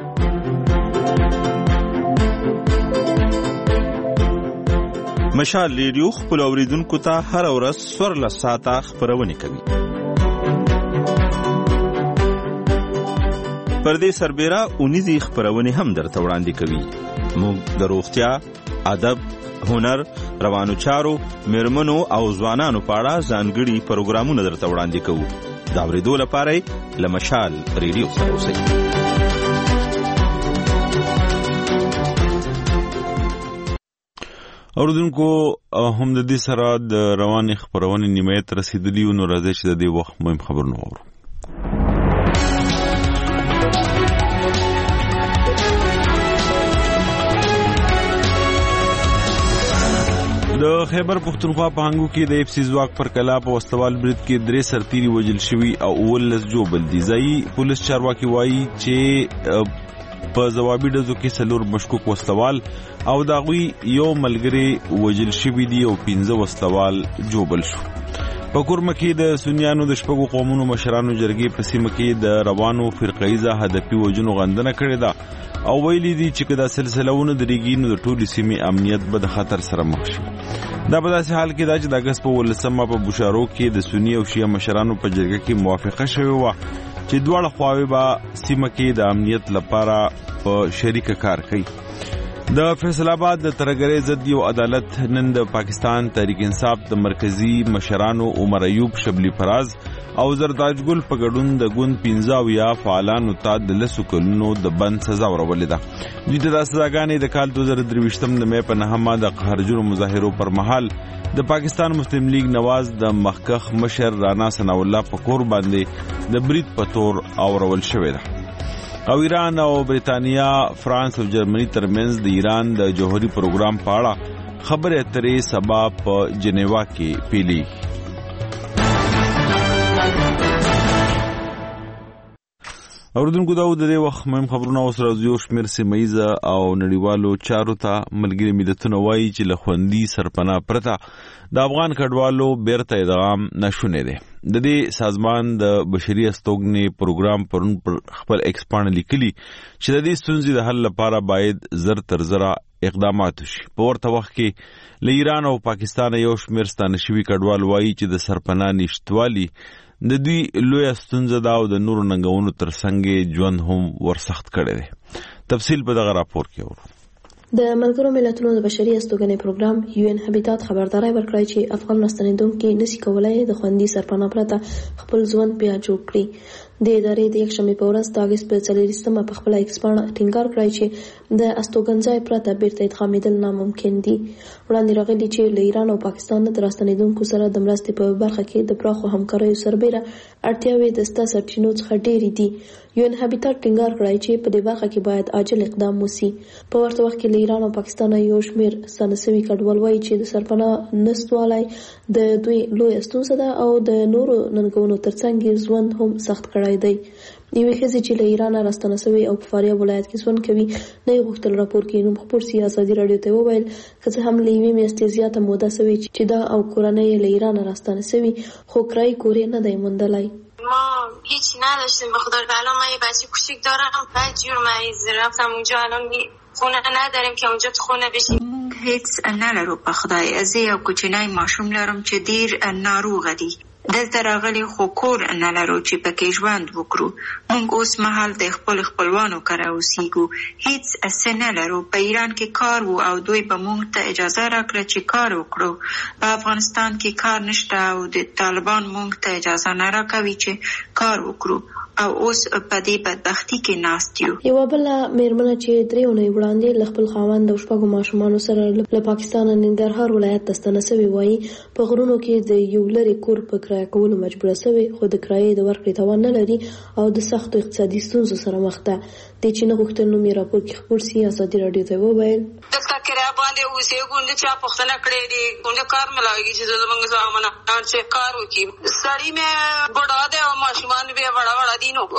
مشال ریډیو خپل اوریدونکو ته هر ورځ څوارلس ساعته خبرونه کوي. پر دې سربېره اونیزي خبرونه هم درته وړاندې کوي. موږ د روغتیا، ادب، هنر، روانو چارو، میرمنو او ځوانانو په اړه ځانګړي پروګرامونه درته وړاندې کوو. د اورېدو لپاره له مشال ریډیو سره اوسئ. اوردونکو هم د دې سره د روانې خبرونې نیمایت رسیدلی و، نو راځي چې د دې وخت مهم خبرونه واورو. د خیبر پختونخوا په هنګو کې د اف سی ځواک پر کلا په وسلوال برید کې درې سرتیري وژل شوي او اولس جوبل دي. ځایي پولیس چارواکي وایي چې په ځوابي ډزو کې څلور مشکوک وسلوال او د هغوی یو ملګری وژل شوي دي او پنځه وسلوال جوبل شو. په کورمه کې د سنیانو د شپږو قومونو مشرانو جرګې په سیمه کې د روانو فرقه‌ایزه هدفي وژنو غندنه کړې ده او ویلي دي چې دا سلسلهونه درېږي نو د ټولې سیمې امنیت به د خطر سره مخ شي. دا په داسې حال کې ده چې د اګست په ولسمه په بوشارو کې د سني او شیعه مشرانو په جرګه کې موافقه شوې وه چې دواړه خواوې به سیمه کې د امنیت لپاره په شریکه کار کوي. د فیصل آباد د ترګرې ضد یو عدالت نن د پاکستان تحریک انصاف د مرکزی مشرانو عمر ایوب، شبلی فراز او زرداج ګل په ګډون د ګوند پنځه اویا فعالانو ته د لسو کلونو د بند سزا ورولې ده. دوی ته دا سزاګانې د کال دوه زره درویشتم د مې په نهمه د قهرجنو مظاهرو پر مهال د پاکستان مسلم لیگ نواز د مخکخ مشر رانا ثناء الله په کور باندې د برید په تور اورول شوې ده. او ایران او بریتانیا، فرانس او جرمني ترمنځ د ایران د جوهري پروګرام په اړه خبرې اترې سبا په جنیوا کې پیلې. اوردونکو دا د دې وخت مهم خبرونه اوس راځي. یو شمېر سیمه‌ایزه او نړیوالو چارو ته ملګري ملتونه وایي چې له خوندي سرپناه پرته د افغان کډوالو بیرته ادغام ناشونی دی. د دې سازمان د بشري استوګنې پروګرام پرون پر خپل ایکس پاڼه لیکلي چې د دې ستونزې د حل لپاره باید زر تر زره اقدامات وشي. په ورته وخت کې له ایران او پاکستان یو شمېر ستانه شوي کډوال وایي چې د سرپناه نشتوالي د دوی لویه ستونزه ده او د نورو ننګونو تر څنګ ژوند هم ورسخت کړی دی. تفصیل په دغه راپور کې اورو. د ملګرو ملتونو د بشري استوګنې پروګرام یو ان هابیتات خبرداري ورکړی چې افغان راستنیدونکي نشي کولای د خوندي سرپناه پرته خپل ژوند بیا جوړ کړي. د ادارې د یکشنبې په ورځ د اګست په څلورویشتمه په خپله ایکس پاڼه ټینګار کړی چې د استوګنځای پرته بیرته ادغامېدل ناممکن دي. وړاندې راغلي چې له ایران او پاکستان د راستنیدونکو سره د مرستې په برخه کې د پراخو همکاریو سربیره اړتیاوې د ستا سرچینو څخه ډېرې دي. یو ان هابیتات ټینګار کړی چې په دې برخه کې باید عاجل اقدام وشي. په ورته وخت کې له ایران او پاکستان یو شمېر ستانه شوي کډوال وایي چې د سرپناه نشتوالی د دوی لویه ستونزه ده او د نورو ننګونو ترڅنګ ژوند هم سخت کړی دی. یوې ښځې چې له ایرانه راستنه شوې او په فاریاب ولایت کې ژوند کوي نه یې غوښتل راپور کې نوم خپور سي. ازادي راډیو ته وویل که څه هم له یوې میاشتې زیاته موده شوې چې دا او کورنۍ یې له ایرانه راستنه شوي خو کرایي کور یې نه دی موندلی. ما هیچی نداشتیم به خدا. الان من یه بچه کوچیک دارم، بعد جور مریض رفتم اونجا، الان خونه نداریم که اونجا تو خونه بشیم. هیڅ نه لرو په خدای. زه یو کوچنی ماشوم لرم چې ډیر ناروغه دی. دلته راغلي خو کور نه لرو چې پکې ژوند وکړو. موږ اوس مهال د خپل خپلوانو کره اوسېږو. هیڅ څه نه لرو. په ایران کې کار وو او دوی به موږ ته اجازه راکړه چې کار وکړو. په افغانستان کې کار نشته او د طالبان موږ ته اجازه نه راکوي چې کار وکړو او اوس په دې بدبختي کې ناست یو. یوه بله مېرمنه چې درې اونۍ وړاندې له خپل خاوند او شپږو ماشومانو سره له پاکستان ننګرهار ولایت ته ستنه شوې وایي په غرونو کې د یو لرې کور په کرایه کولو مجبوره شوې خو د کرایې د ورکړې توان نه لري او د سختو اقتصادي ستونزو سره مخ ده. دې چې نه غوښتل نوم یې راپور کې خپور سي. ازادي راډیو ته وویل دلته کرایه باندې اوسېږو، نه چا پوښتنه کړې دي، ګونډه کار مې لګېږي چې زموږ زامنه چې کار وکړي. سړی مې بوډا دی او ماشومان بیا وړه وړه دي نو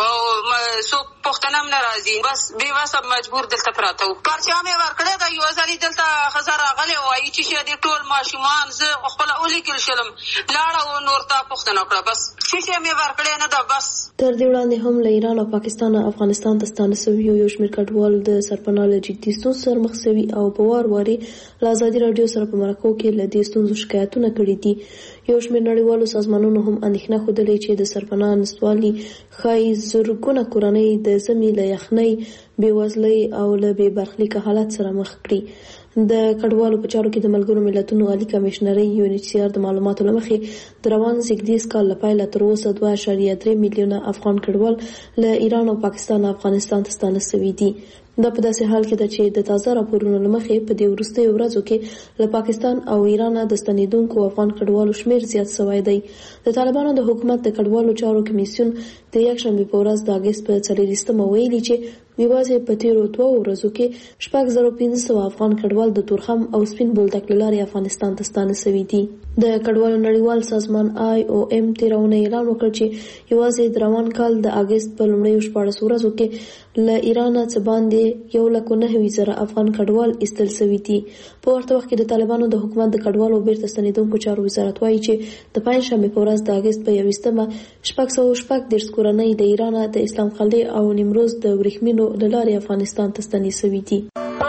څوک پوښتنه هم نه راځي. بس بې وسه مجبور دلته پراته وو. پرچه مې ورکړې ده. یوه ځلې دلته ښځه راغلې وایي چې دې ټول ماشومان زه خپله ولیکل شلم لاړه و نور ته پوښتنه وکړه. بس شیشه مې ورکړې نه ده. بس تر دې وړاندې هم له ایران او پاکستان افغانستان ته ستانه شوي یو شمېر کډوال د سرپناه له جدي ستونزو سره مخ شوي او په وار وارې له ازادي راډیو سره په مرکو کې له دې ستونزو شکایتونه کړي دي. یو شمېر نړیوالو سازمانونو هم اندېښنه ښودلې چې د سرپناه نشتوالي ښایي زرګونه کورنۍ د ژمي له یخنۍ، بېوزلۍ او له بې برخلیکه حالت سره مخ کړي. د کډوالو په چارو کې د ملګرو ملتونو عالی کمشنري یو ان ایچ سی آر د معلوماتو لمخې د روان زیږدیز کال لپاره تر اوسه دوه اعشاریه درې میلیونه افغان کډوال له ایران او پاکستان او افغانستان ته ستانه شوي دي. دا په داسې حال کې ده چې د تازه راپورونو لمخې په دې وروستیو ورځو کې له پاکستان او ایران د ستنېدونکو افغان کډوالو شمیر زیات شوی دی. د طالبانو د حکومت د کډوالو چارو کمیسیون د یکشنبې په ورځ د اګست په څلورویشتمه ویلي چې یوازې په تیرو دوه ورځو کې شپږ زره پنځه سوه افغان کډوال د تورخم او سپین بولدک له لارې افغانستان ته ستانه شوي دي. د کډوالو نړیوال سازمان آی او ایم تېره اونۍ اعلان وکړ چې یوازې د روان کال د اګست په لومړیو شپاړسو ورځو کې له ایران څخه باندې یو لک او نهه زره افغان کډوال ایستل شوي دي. په ورته وخت کې د طالبانو د حکومت د کډوالو بیرته ستنېدونکو چارو وزارت وایي چې د پنجشنبې په ورځ د اګست په یوویشتمه شپږ سوه شپږ دېرش کورنۍ د ایران د اسلام قلعه او نیمروز د ورېښمینو له لارې افغانستان ته ستنې شوي دي.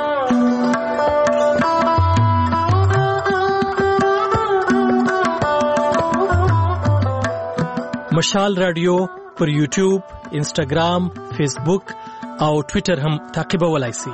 مشال رادیو پر یوټیوب، انسټاګرام، فیسبوک او ټویټر هم تعقیبولای شئ.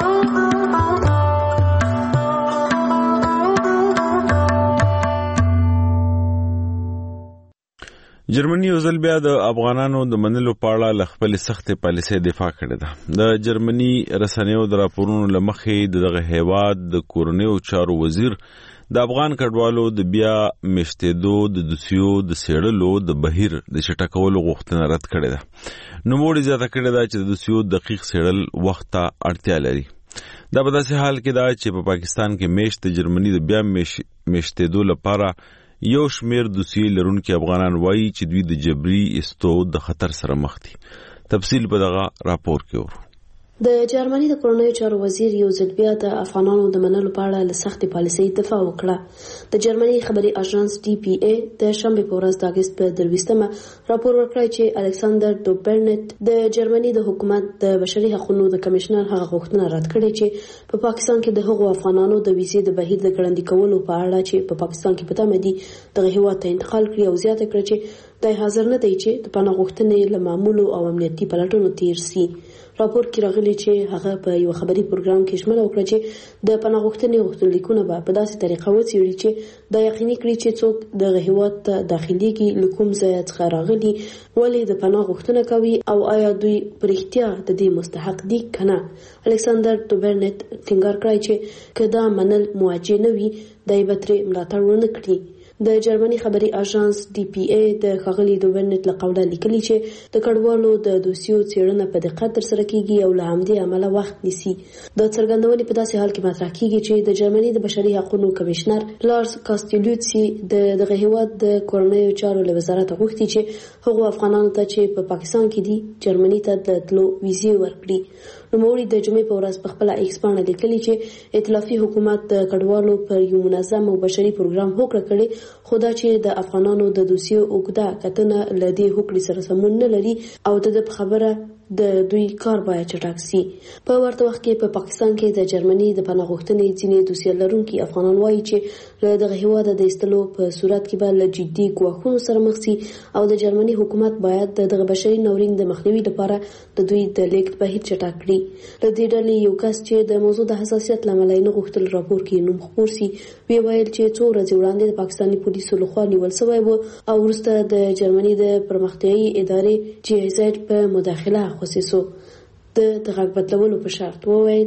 جرمني یو ځل بیا د افغانانو د منلو په اړه له خپلې سختې پالیسۍ دفاع کړې ده. د جرمني رسنیو د راپورونو له مخې د دغه هیواد د کورنیو چارو وزیر د افغان کډوالو د بیا میشتېدو د دوسیو د څېړلو د بهیر د چټکولو غوښتنه رد کړې ده. نوموړي زیاته کړې ده چې د دوسیو دقیق څېړل وخت ته اړتیا لري. دا په داسې حال کې ده چې په پاکستان کې میشت د جرمني د بیا میشتېدو لپاره یو شمیر دوسیې لرونکي افغانان وایي چې دوی د جبري ایستو د خطر سره مخ دي. تفصیل په دغه راپور کې ورو. د جرمني د کورنیو چارو وزیر یو ځل بیا د افغانانو د منلو په اړه له سختې پالیسۍ دفاع وکړه. د جرمني خبري اژانس ډي پی ای د شنبې په ورځ د اګست په درویشتمه راپور ورکړی چې الکساندر دوبرنټ د جرمني د حکومت د بشري حقوقو د کمشنر هغه غوښتنه رد کړې چې په پاکستان کې د هغو افغانانو د ویزې د بهیر د ګړندي کولو په اړه چې په پاکستان کې په تمه دي دغه هیواد ته انتقال کړي او زیاته کړه چې دای حاضر نه دی چې د پناه غوښتنې له معمولو او امنیتي پلټنو تیر سي. راپور کې راغلي چې هغه په یو خبري پروګرام کې ژمنه وکړه چې د پناه غوښتنې غوښتنلیکونه به په داسې طریقه وڅېړي چې دا یقیني کړي چې څوک دغه هیواد ته داخليږي له کوم ځایه څخه راغلي، ولې د پناه غوښتنه کوي او آیا دوی په رښتیا د دې مستحق دي که نه. الکساندر دوبرنټ ټینګار کړی چې که دا منل موجه نه وي دی به ترې ملاتړ ونه کړي. د جرمني خبري اژانس ډي پی ای د ښاغلي دوبرنټ له قوله لیکلي چې د کډوالو د دوسیو څېړنه په دقت ترسره کیږي او له همدې امله وخت نیسي. د څرګندونې په داسې حال کې مطرح کیږي چې د جرمني د بشري حقوقو کمشنر لارس کاستیلوڅي د دغه هیواد د کورنیو چارو له وزارت غوښتي چې هغو افغانانو ته چې په پاکستان کې دي جرمني ته د تلو ویزې ورکړي. نوموړي د جمعې په ورځ په خپله ایکس پاڼه لیکلي چې ائتلافي حکومت د کډوالو پر یو منظم او بشري پروګرام هوکړه کړې، خو دا چې د افغانانو د دوسیو اوږده کتنه له دې هوکړې سره سمون نه لري او د ده په خبره د دوی کار باید چټک سي. په ورته وخت کې په پاکستان کې د جرمني د پناه غوښتنې ځینې دوسیه لرونکي افغانان وایي چې له دغه هیواده د ایستلو په صورت کې به له جدي ګواښونو سره مخ سي او د جرمني حکومت باید د دغه بشري ناورین د مخنیوي لپاره د دوی د لیږد بهیر چټک کړي. له دې ډلې یو کس چې د موضوع د حساسیت له امله یې نه غوښتل راپور کې نوم خپور سي ویې ویل چې څو ورځې وړاندې د پاکستاني پولیسو لخوا نیول شوی و او وروسته د جرمني د پرمختیایي ادارې جی ای زد په مداخله خوشی سو. د غږ بدلولو په شرط وویل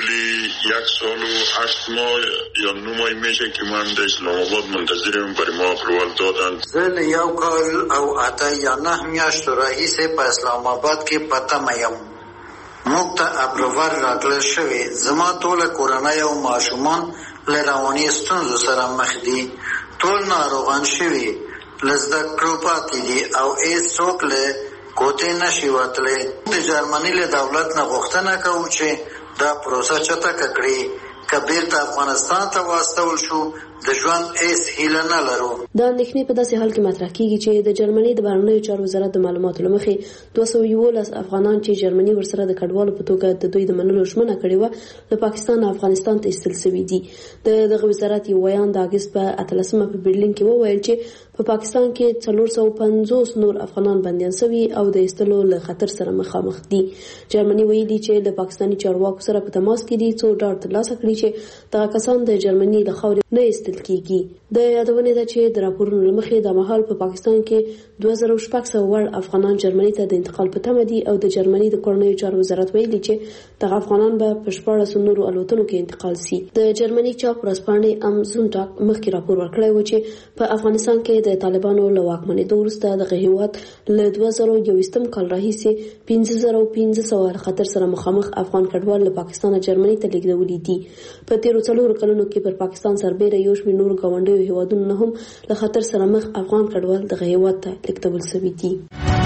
یک سال و هشت ماه یا نو ماه میشه که من در اسلام آباد منتظرم برای ما اپروال دادن. زل یو کال او اته یا نه میاشتو راهیسې په اسلام آباد کې پته یم موږ ته اپروال راکړل شوی. زما ټوله کورنۍ او ماشومان له رواني ستونزو سره مخ دي، ټول ناروغان شوي، له زده کړو پاتې دي او هېڅوک له کوټې نشي وتلی. د جرمني له دولت نه غوښتنه کوو چې دا پروسه چټکه کړي، که بیرته افغانستان ته واستول شو د ژوند هیڅ هیله نه لرو. دا اندېښنې په داسې حال کې مطرح کیږي چې د جرمني د بهرنیو چارو وزارت د معلوماتو له مخې دوه سوه یولس افغانان چې جرمني ورسره د کډوالو په توګه د دوی د منلو ژمنه کړې وه له پاکستان او افغانستان ته ایستل شوي دي. د دغه وزارت یو ویان د اګست په اتلسمه په برلین کې وویل چې په پاکستان کې څلور سوه پنځوس نور افغانان بندیان شوي او د ایستلو له خطر سره مخامخ دي. جرمني ویلي چې د پاکستاني چارواکو سره په تماس کې دي څو ډاډ ترلاسه کړي چې دغه کسان د جرمني له خاورې نه ایستل کیږي. د یادونې ده چې د راپورونو له مخې د مهال په پاکستان کې دوه زره شپږ سوه وړ افغانان جرمني ته د انتقال په تمه دي او د جرمني د کورنیو چارو وزارت ویلي چې دغه افغانان به په شپاړسو نورو الوتنو کې انتقال سي. د جرمني چاپ ورځپاڼې ام زونټاګ مخکې راپور ورکړی و چې په افغانستان کې د طالبانو له واکمنېدو وروسته دغه هیواد له دوه زره یوویشتم کال راهیسې پنځه زره پنځه سوه له خطر سره مخامخ افغان کډوال له پاکستانه جرمني ته لیږدولي دي. په تیرو څلورو کلونو کې پر پاکستان سربیره یو شمېر نورو ګاونډیو هیوادونو نه هم له خطر سره مخ افغان کډوال دغه هیواد ته لیږدول شوي دي.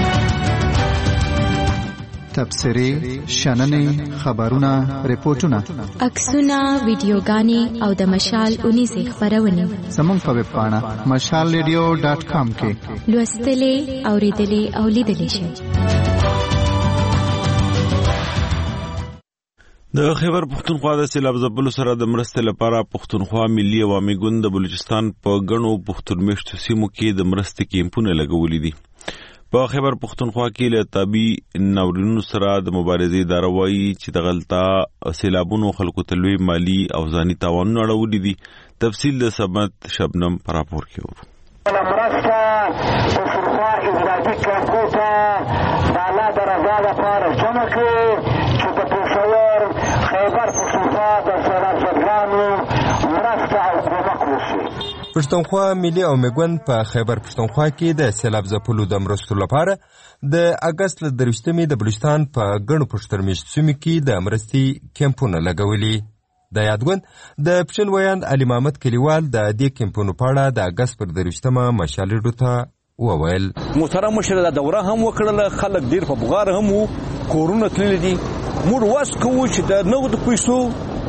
تبصرې، شننې، خبرونه، ریپورتونه، عکسونه، ویډیوګانې او د مشال اونیزې خپرونې زموږ په ویب پاڼه مشال ریډیو ډاټ کام کې لوستلې، اوریدلې او لیدلې شئ. د خیبر پښتونخوا د سیلاب ځپلو سره د مرستې لپاره پښتونخوا ملي عوامي ګوند د بلوچستان په ګڼو پښتون میشتو سیمو کې د مرستې کیمپونه لګولي دي. په خیبر پښتونخوا کې له تابي ناورینونو سره د مبارزې اداره وایي چې د غلطه سیلابونو خلکو ته لوی مالي او ځاني تاوانونه اړولي دي. تفصیل د سمت شبنم په راپور کې ورو. مرسته پښتونخوا ازرادي کمپو ته د الله د رضا لپاره جمع کړي چې د پېښور خیبر پښتونخوا د سیلاب زدګانو مرسته او کومک وشي. پښتونخوا ملي عوامي ګوند په خیبر پښتونخوا کې د سیلاب ځپلو د مرستو لپاره د اګست له درویشتمې د بلوچستان په ګڼو پښتون میشتو سیمو کې د مرستې کیمپونه لګولي. د یادګوند د پښین ویاند علي محمد کلیوال د دې کیمپونو په اړه د اګست پر درویشتمه مشال ریډیو ته وویل. محترم مشر دا دوره هم وکړله، خلک ډیر په بغار هم وو، کورونه تللي دي. موږ واس کوو چې د نغدو پیسو،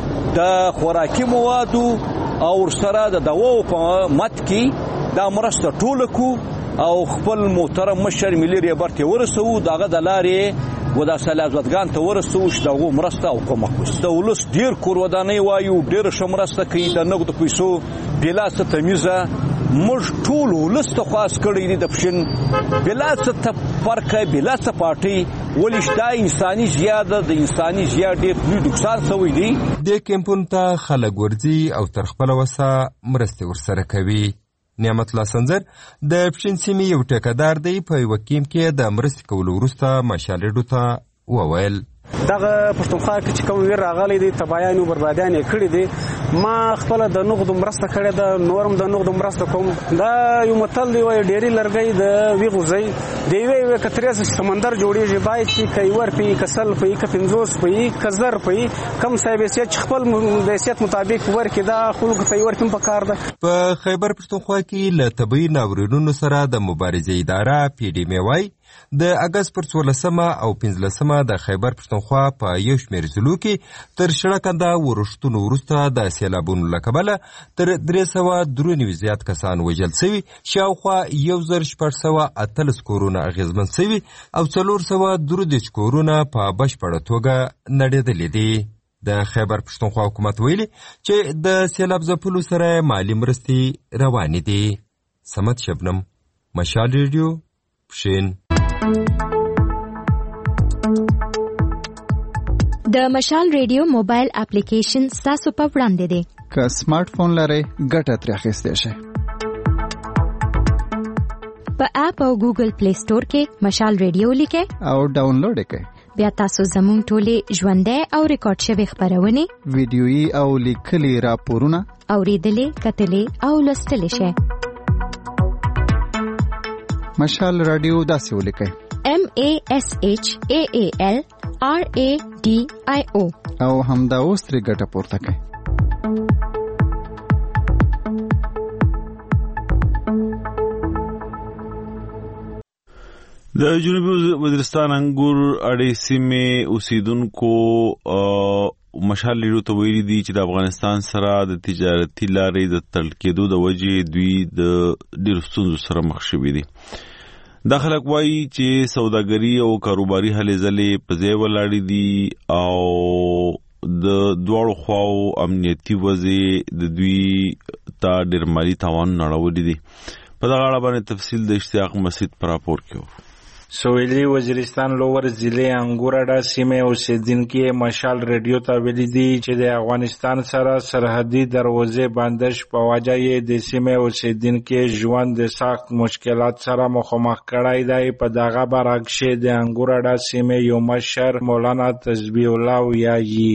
د خوراکي موادو او ورسره د دواو په مت کې دا مرسته ټوله کو او خپل محترم مشر ملي رهبر ته ورسو. دغه د لارې و د سیلاب زدګان ته ورسو چې دغه مرسته او کومک وشي. د ولس ډیر کور ودانۍ وایو، ډیر ښه مرسته کوي. د نغدو پیسو بلا څه تمیزه موږ ټول ولس ته خواست کړی دي د پښین بلا څه فرقه، بلا څه پارټۍ، ولې شته انساني زیاده د انساني زیاد ډیر لوی نقصان شوی دی. د کیمپون ته خلک ورځي او تر خپل وسه مرستې ورسره کوي. نعمت الله سنځر د پښین سیمې یو ټیکهدار دی. په یو کیم کې د مرستې کولو وروسته مشال ریډیو ته وویل. دغه پښتونخوا کې چې کوم ویر راغلی دی، تباهیان او بربادیان یې کړي دي. ما خپل د نغدو مرسته کړې ده، نورم د نغدو مرسته کوم. دا یو متل دی وایي ډېری لرګی د وی غوزي د یوې یوې کترې سمندر جوړېږي. باید چې که ور پي، که سل پي، که پنځوس پي، که زر پي، کم صاحب حیثیت چې خپل د حیثیت مطابق ورکړي، دا خلکو ته یې ورکړي په کار ده. په خیبر پښتونخوا کې له طبیعي ناورینونو سره د مبارزې اداره پی ډي ام وایي د اګست پر څوارلسمه او پنځلسمه د خیبر پښتونخوا په یو شمېر ضلعو کې تر شړکنده ورښتونو وروسته د سیلابونو له کبله تر درې سوه درې نوي زیات کسان وژل سوي، شاوخوا یو زر شپږ سوه اتلس کورونه اغېزمن سوي او څلور سوه درې دېرش کورونه په بشپړه توګه نړېدلي دي. د خیبر پښتونخوا حکومت ویلي چې د سیلاب ځپلو سره مالي مرستې روانې دي. سمت شبنم، مشال ریډیو، پښین. د مشال ریډیو موبایل اپلیکیشن ستاسو په وړاندې دی. که سمارټ فون لرئ ګټه ترې اخیستی شئ. په اپ او ګوګل پلی سٹور کې مشال ریډیو لیکئ او ډاونلوډ یې کړئ. بیا تاسو زموږ ټولې ژوندۍ او ریکارډ شوې خپرونې، ویډیويي او لیکلي راپورونه اوریدلې، کتلې او لوستلې شئ. مشال رادیو داسې ولیکئ: M A S H A A L R A D I O او همدا اوس ترې ګټه پورته کړئ. د جنوبي وزیرستان انګور اړې سیمې اوسیدونکو مشال ریډیو ته ویلي دي چې د افغانستان سره د تجارتي لارې د تړل کېدو د وجې دوی د ډېرو ستونزو سره مخ شوي دي. دا خلک وایي چې سوداګري او کاروباري هلې ځلې په ځای ولاړې دي او د دواړو خواو امنیتي وضع د دوی ته ډېر مالي تاوانونه اړولي دي. په دغه اړه باندې تفصیل د اشتیاق مسعود پر راپور کې. سویلی وزیرستان لوور ضلع انګوراډا سیمې اوسیدونکي مشال ریډیو ته ویلي دي چې د افغانستان سره سرحدي دروازې بندش په وجه یې د سیمې اوسیدونکي ژوند د سخت مشکلات سره مخامخ کړی دی. په دغه برعکس د انګوراډا سیمې یو مشر مولانا تسبیح الله وایي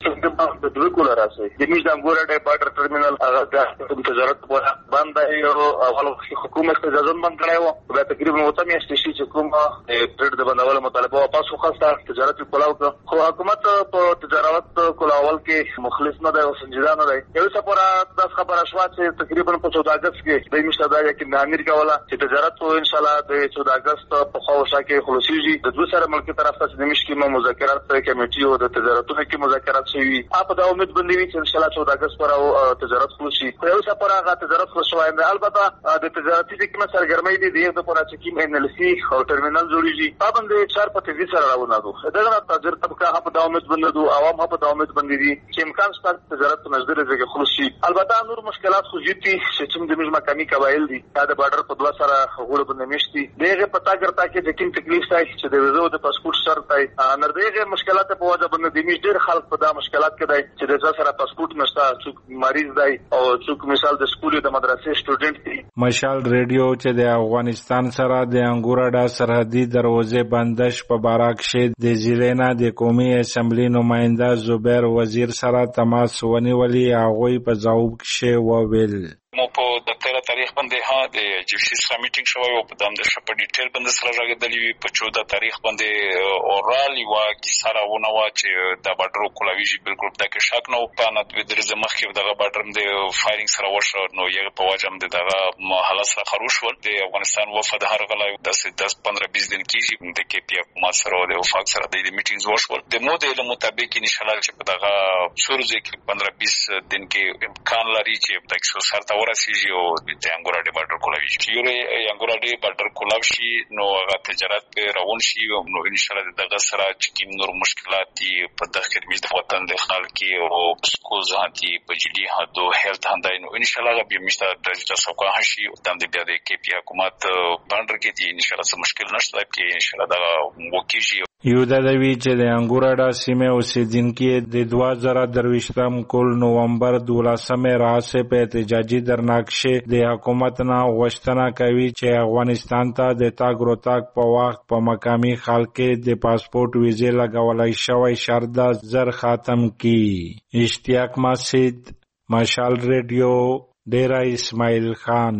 د دوی کول راځي د میش د انګوراډا بارډر ټرمینل هغه د تجارت په باندې یو اول حکومت اجازه بند کړی و. دا تقریبا وته میاشتې شي چې کوم ټریډ د بندولو مطالبه واپس وخسته تجارت کولاو خو حکومت په تجارت کولاول کې مخلص نه دی او سنجیده نه دی. یو څه پر د خبره شوا چې تقریبا په چودہ اگست کې د میش د یو کې امیر کوله چې تجارت په ان شاء الله د چودہ اگست په خوښه کې خلاصيږي. د دوه سره ملک طرف ته د میش کې مذاکرات کمیټي او د تجارتونو کې مذاکرات شوي. په دا امید باندې چې ان شاء الله چودہ اگست پر او تجارت خلاصي. یو څه پر هغه تجارت خلاصوي. البته د تجارتي کې کومه سرګرمۍ دي د پر چې کې ان ال سی او ټرمینل جوړیږي. په باندې چار په تیزی سره راوونه دو. دغه تاجر طبقه په دا امید باندې دو عوام په دا امید باندې دي چې امکان شته تجارت نظر زګه خلاصي. البته نور مشکلات خو جدي چې چې د مقامي قبایل دي دا د بارډر په دوه سره غوړ باندې مشتي. دغه پتا ګرځا کې د کوم تکلیف ځای چې د ویزو د پاسپورت شرط دی. نر دغه مشکلات په وجه باندې د میش ډیر خلک په دا مشکلات کې دی چې د سره پاسپورت نشته، څوک مریض دی او څوک مثال د سکول د مدرسې سټوډنټ دی. مشال ریډیو چې د افغانستان سره د انګوراډا سرحدي دروازې بندش په باره کې د ضلع نه د قومي اسمبلی نماینده زبیر وزیر سره تماس ونیولی. هغوی په ځواب کې وویل مو په د تیر تاریخ باندې ها د جیفسی سره میټینګ شوی او په دام د شپ ډیټیل باندې سره راغلی وی. په چودہ تاریخ باندې اورال یو کی سره ونه وا چې د بارډر کولاویږي بالکل د کې شک نه په نه د درځ مخ کې دغه بارډر د فایرینګ سره وشو. نو یو په واجب د دغه محله سره خروش ول د افغانستان وفد هر غلا د دس پندرہ بیس دن کېږي د کې پی حکومت سره او د وفاق سره د میټینګز وشول. د موډل مطابق ان شاء الله چې په دغه سورځ کې پندرہ بیس دن کې امکان لري چې د څو سره ورسیږي او د انګوراډا بارډر کولاویږي. چې یو انګوراډا بارډر کولاو شي نو هغه تجارت په روان شي نو ان شاء الله دغه سره چې کوم نور مشکلات دي په داخل میز د وطن د خلکو او سکول ځانتي په جدي هدو هیلث هندای نو ان شاء الله به مشته د تاسو کو هشي د بیا د کې پی حکومت باندې کې دي ان شاء الله مشکل نشته کې ان شاء الله دا وکیږي. یو د دوی چې د انګوراډا سیمې اوسیدونکي د دوه زره درویشتم کال نومبر دولسمې راځي په احتجاجي درناکشه د حکومت نه غوښتنه کوي چې افغانستان ته د تاګ روتاګ په وخت په مقامي خلکو د پاسپورت ویزې لګولای شوی شرط زر ختم کړي. اشتیاق مسعود، مشال ریډیو، ډیرا اسماعیل خان.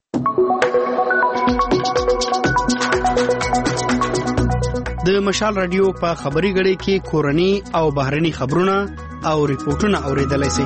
د مشال رادیو په خبري غړي کې کورني او بهرني خبرونه او ریپورتونه اوریدلای شئ.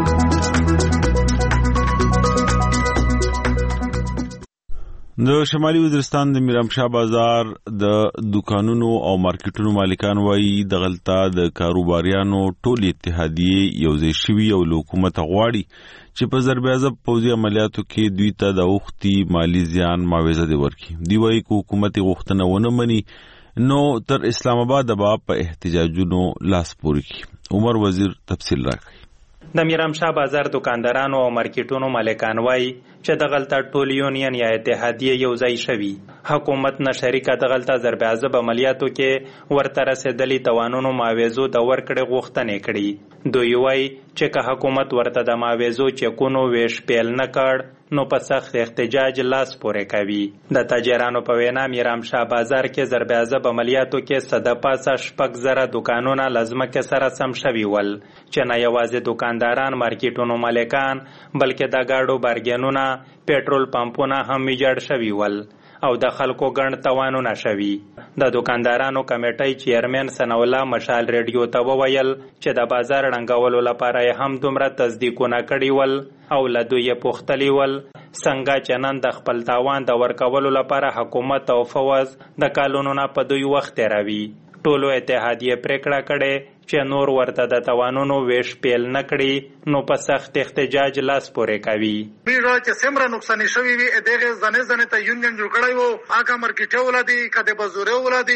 د شمالي وزیرستان د میرامشاه بازار د دکانونو او مارکیټونو مالکان وایي د غلطه د کاروباریانو ټول اتحادیه یوځای شوي او حکومت غواړي چې په ضرب عضب پوځي عملیاتو کې دوی ته د وختي مالی زیان معاوضه دی ورکړي. دی وایي چې حکومت غوښتنه ونه مني نو تر اسلام آباد به په احتجاجونو لاس پورې کړي. عمر وزیر تفصیل راکړي. د میرامشاه بازار دکاندارانو او مارکیټونو مالکان وایي چې د غلطه ټول یونین یا اتحادیه یو ځای شوي. حکومت نه شریکه د غلطه ضرب عضب عملیاتو کې ورته رسېدلي توانونو معاوضو د ورکړې غوښتنې کړي. دوی وایي چې که حکومت ورته د معاوضو چکونو ویش پیل نه کړ نو په سخت احتجاج لاس پورې کوي. د تاجرانو په وینا میرامشاه بازار کې ضرب عضب عملیاتو کې صد پاسه شپږ زره دکانونه لازمکه سره سم شوي ول چې نه یوازې دکانداران مارکیټونو مالکان بلکې د گاډو بارګینونه پېټرول پمپونه هم ویجاړ شوي ول او د خلکو ګڼ توانونه شوي. د دکاندارانو کمیټۍ چیرمن ثناء الله مشال ریډیو ته وویل چې د بازار ړنګولو لپاره یې هم دومره تصدیقونه کړي ول او له دوی یې پوښتلي ول څنګه چې نن د خپل تاوان د ورکولو لپاره حکومت او فوز د کالونو نه په دوی وخت تېروي. ټولو اتحادیه پریکړه کړې چې نور ورته د توانونو ویش پیل نه کړي نو په سخت احتجاج لاس پورې کوي. میرا چې سمره نقصان شوی وي دغه ځنه ځنه ته یونین جوړ کړی وو هغه مارکیټ ولادي کده بازوره ولادي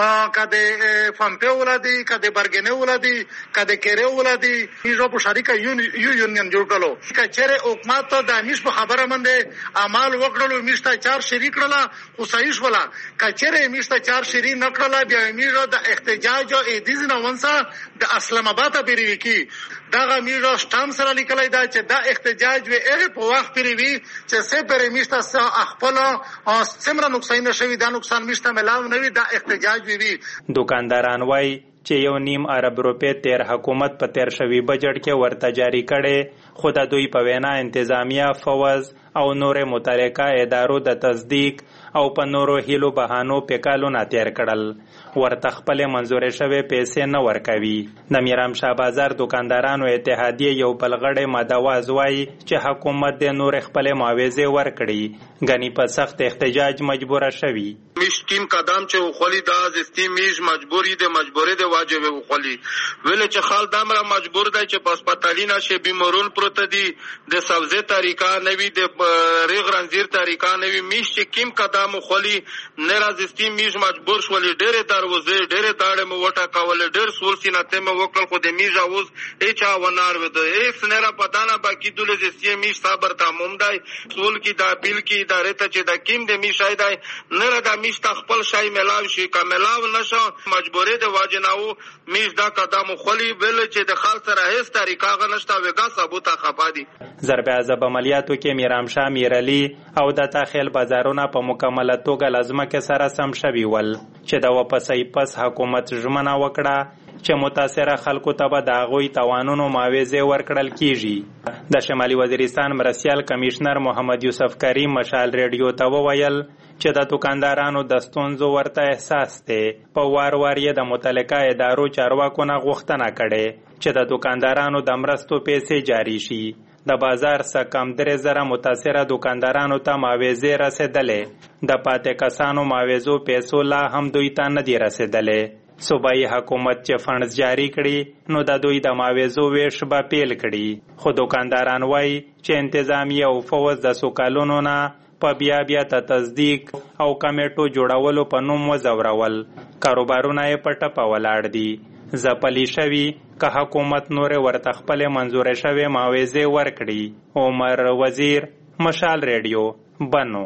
کده فامپه ولادي کده برګنه ولادي کده کېره ولادي میرا په شریکه یو یونین جوړ کړو کچره حکومت ته د میش په خبره منده اعمال وکړلو میشته چار شریک کړلا او صحیح ولا کچره میشته چار شری نکړلا بیا میرا د احتجاج او ایدیز نه ونسا د اسلام آباد بیری کی دغه میرا شتام سره لیکلای دا چې دا احتجاج وی هغه په وخت پیری وی چې سه پرې میشته خپل سمره نقصان شوی دا نقصان میشته ملاو نه وی دا احتجاج وی وی دکانداران وای چې یو نیم ارب روپے تیر حکومت په تیر شوی بجټ کې ورته جاری کړي خو د دوی په وینا انتظامیه فوز او نور متعلقه ادارو د تصدیق او په نورو هیلو بهانو په کالونه تیر کړل ورته خپل منزورې شوی پیسې نه ورکوي. د میرام شاه بازار دکاندارانو اتحادیه یو بلغړې مدواز وای چې حکومت د نور خپل معاوضه ورکړي غني په سخت احتجاج مجبور شوی. مشکین قدم چې خولي دا زستی میش مجبوری د مجبورې د واجب خولي ویل چې خال دمره مجبور دی چې پاسپټالینا شي بیمارون پروت دي د سبزه طریقه نوی د ریغ رنزیر طریقه نوی میش چې کیم قدم خولي نه رازستی میش مجبور شولي ډېر دروازه ډېر داړه مو وټا کول ډېر سول سینته مو وکړل خو د میش اوس اچا ونار وته ایکس نه را پدانه باقی دله زستی میش صبر تمام دی سول کی دا بیل کی ادارې ته چې د کیم د میش ایدای نه را د میش خپل شای ملاو شي کملاو نشو مجبورې د واجناو میش دا قدم خولي بل چې د خال سره هیڅ طریقه غنښتا وګا ثبوت خپادي. ضرب عذاب عملیاتو کې میرام شاه میرعلی او د تاخیل بازارونه په مکمله توګه لازمه کې سره سم شوي ول چې د واپسې پس حکومت ژمنه وکړه چې متاثره خلکو ته به د هغوی توانونو معاوضې ورکړل کیږي. د شمالي وزیرستان مرستیال کمیشنر محمد یوسف کریم مشال ریډیو ته وویل چې د دکاندارانو د ستونزو ورته احساس دی. په وار وار یې د متعلقه ادارو چارواکو نه غوښتنه کړې چې د دکاندارانو د مرستو پیسې جاری شي. د بازار څخه کم درې زره متاثره دکاندارانو ته معاوضې رسېدلې. د پاتې کسانو معاوضو پیسو لا هم دوی ته نه دي رسېدلې. صوبایي حکومت چې فنډز جاری کړي نو د دوی د معاوضو ویش به پیل کړي خو دکانداران وایي چې انتظامیه او فوز د څو کلونو نه په بیا بیا ته تصدیق او کمیټو جوړولو په نوم وځورول کاروبارونه یې په ټپه ولاړ دي. ځپلي شوي که حکومت نورې ورته خپلې منظورې شوې معاوضې ورکړي. عمر وزیر مشال ریډیو بنو.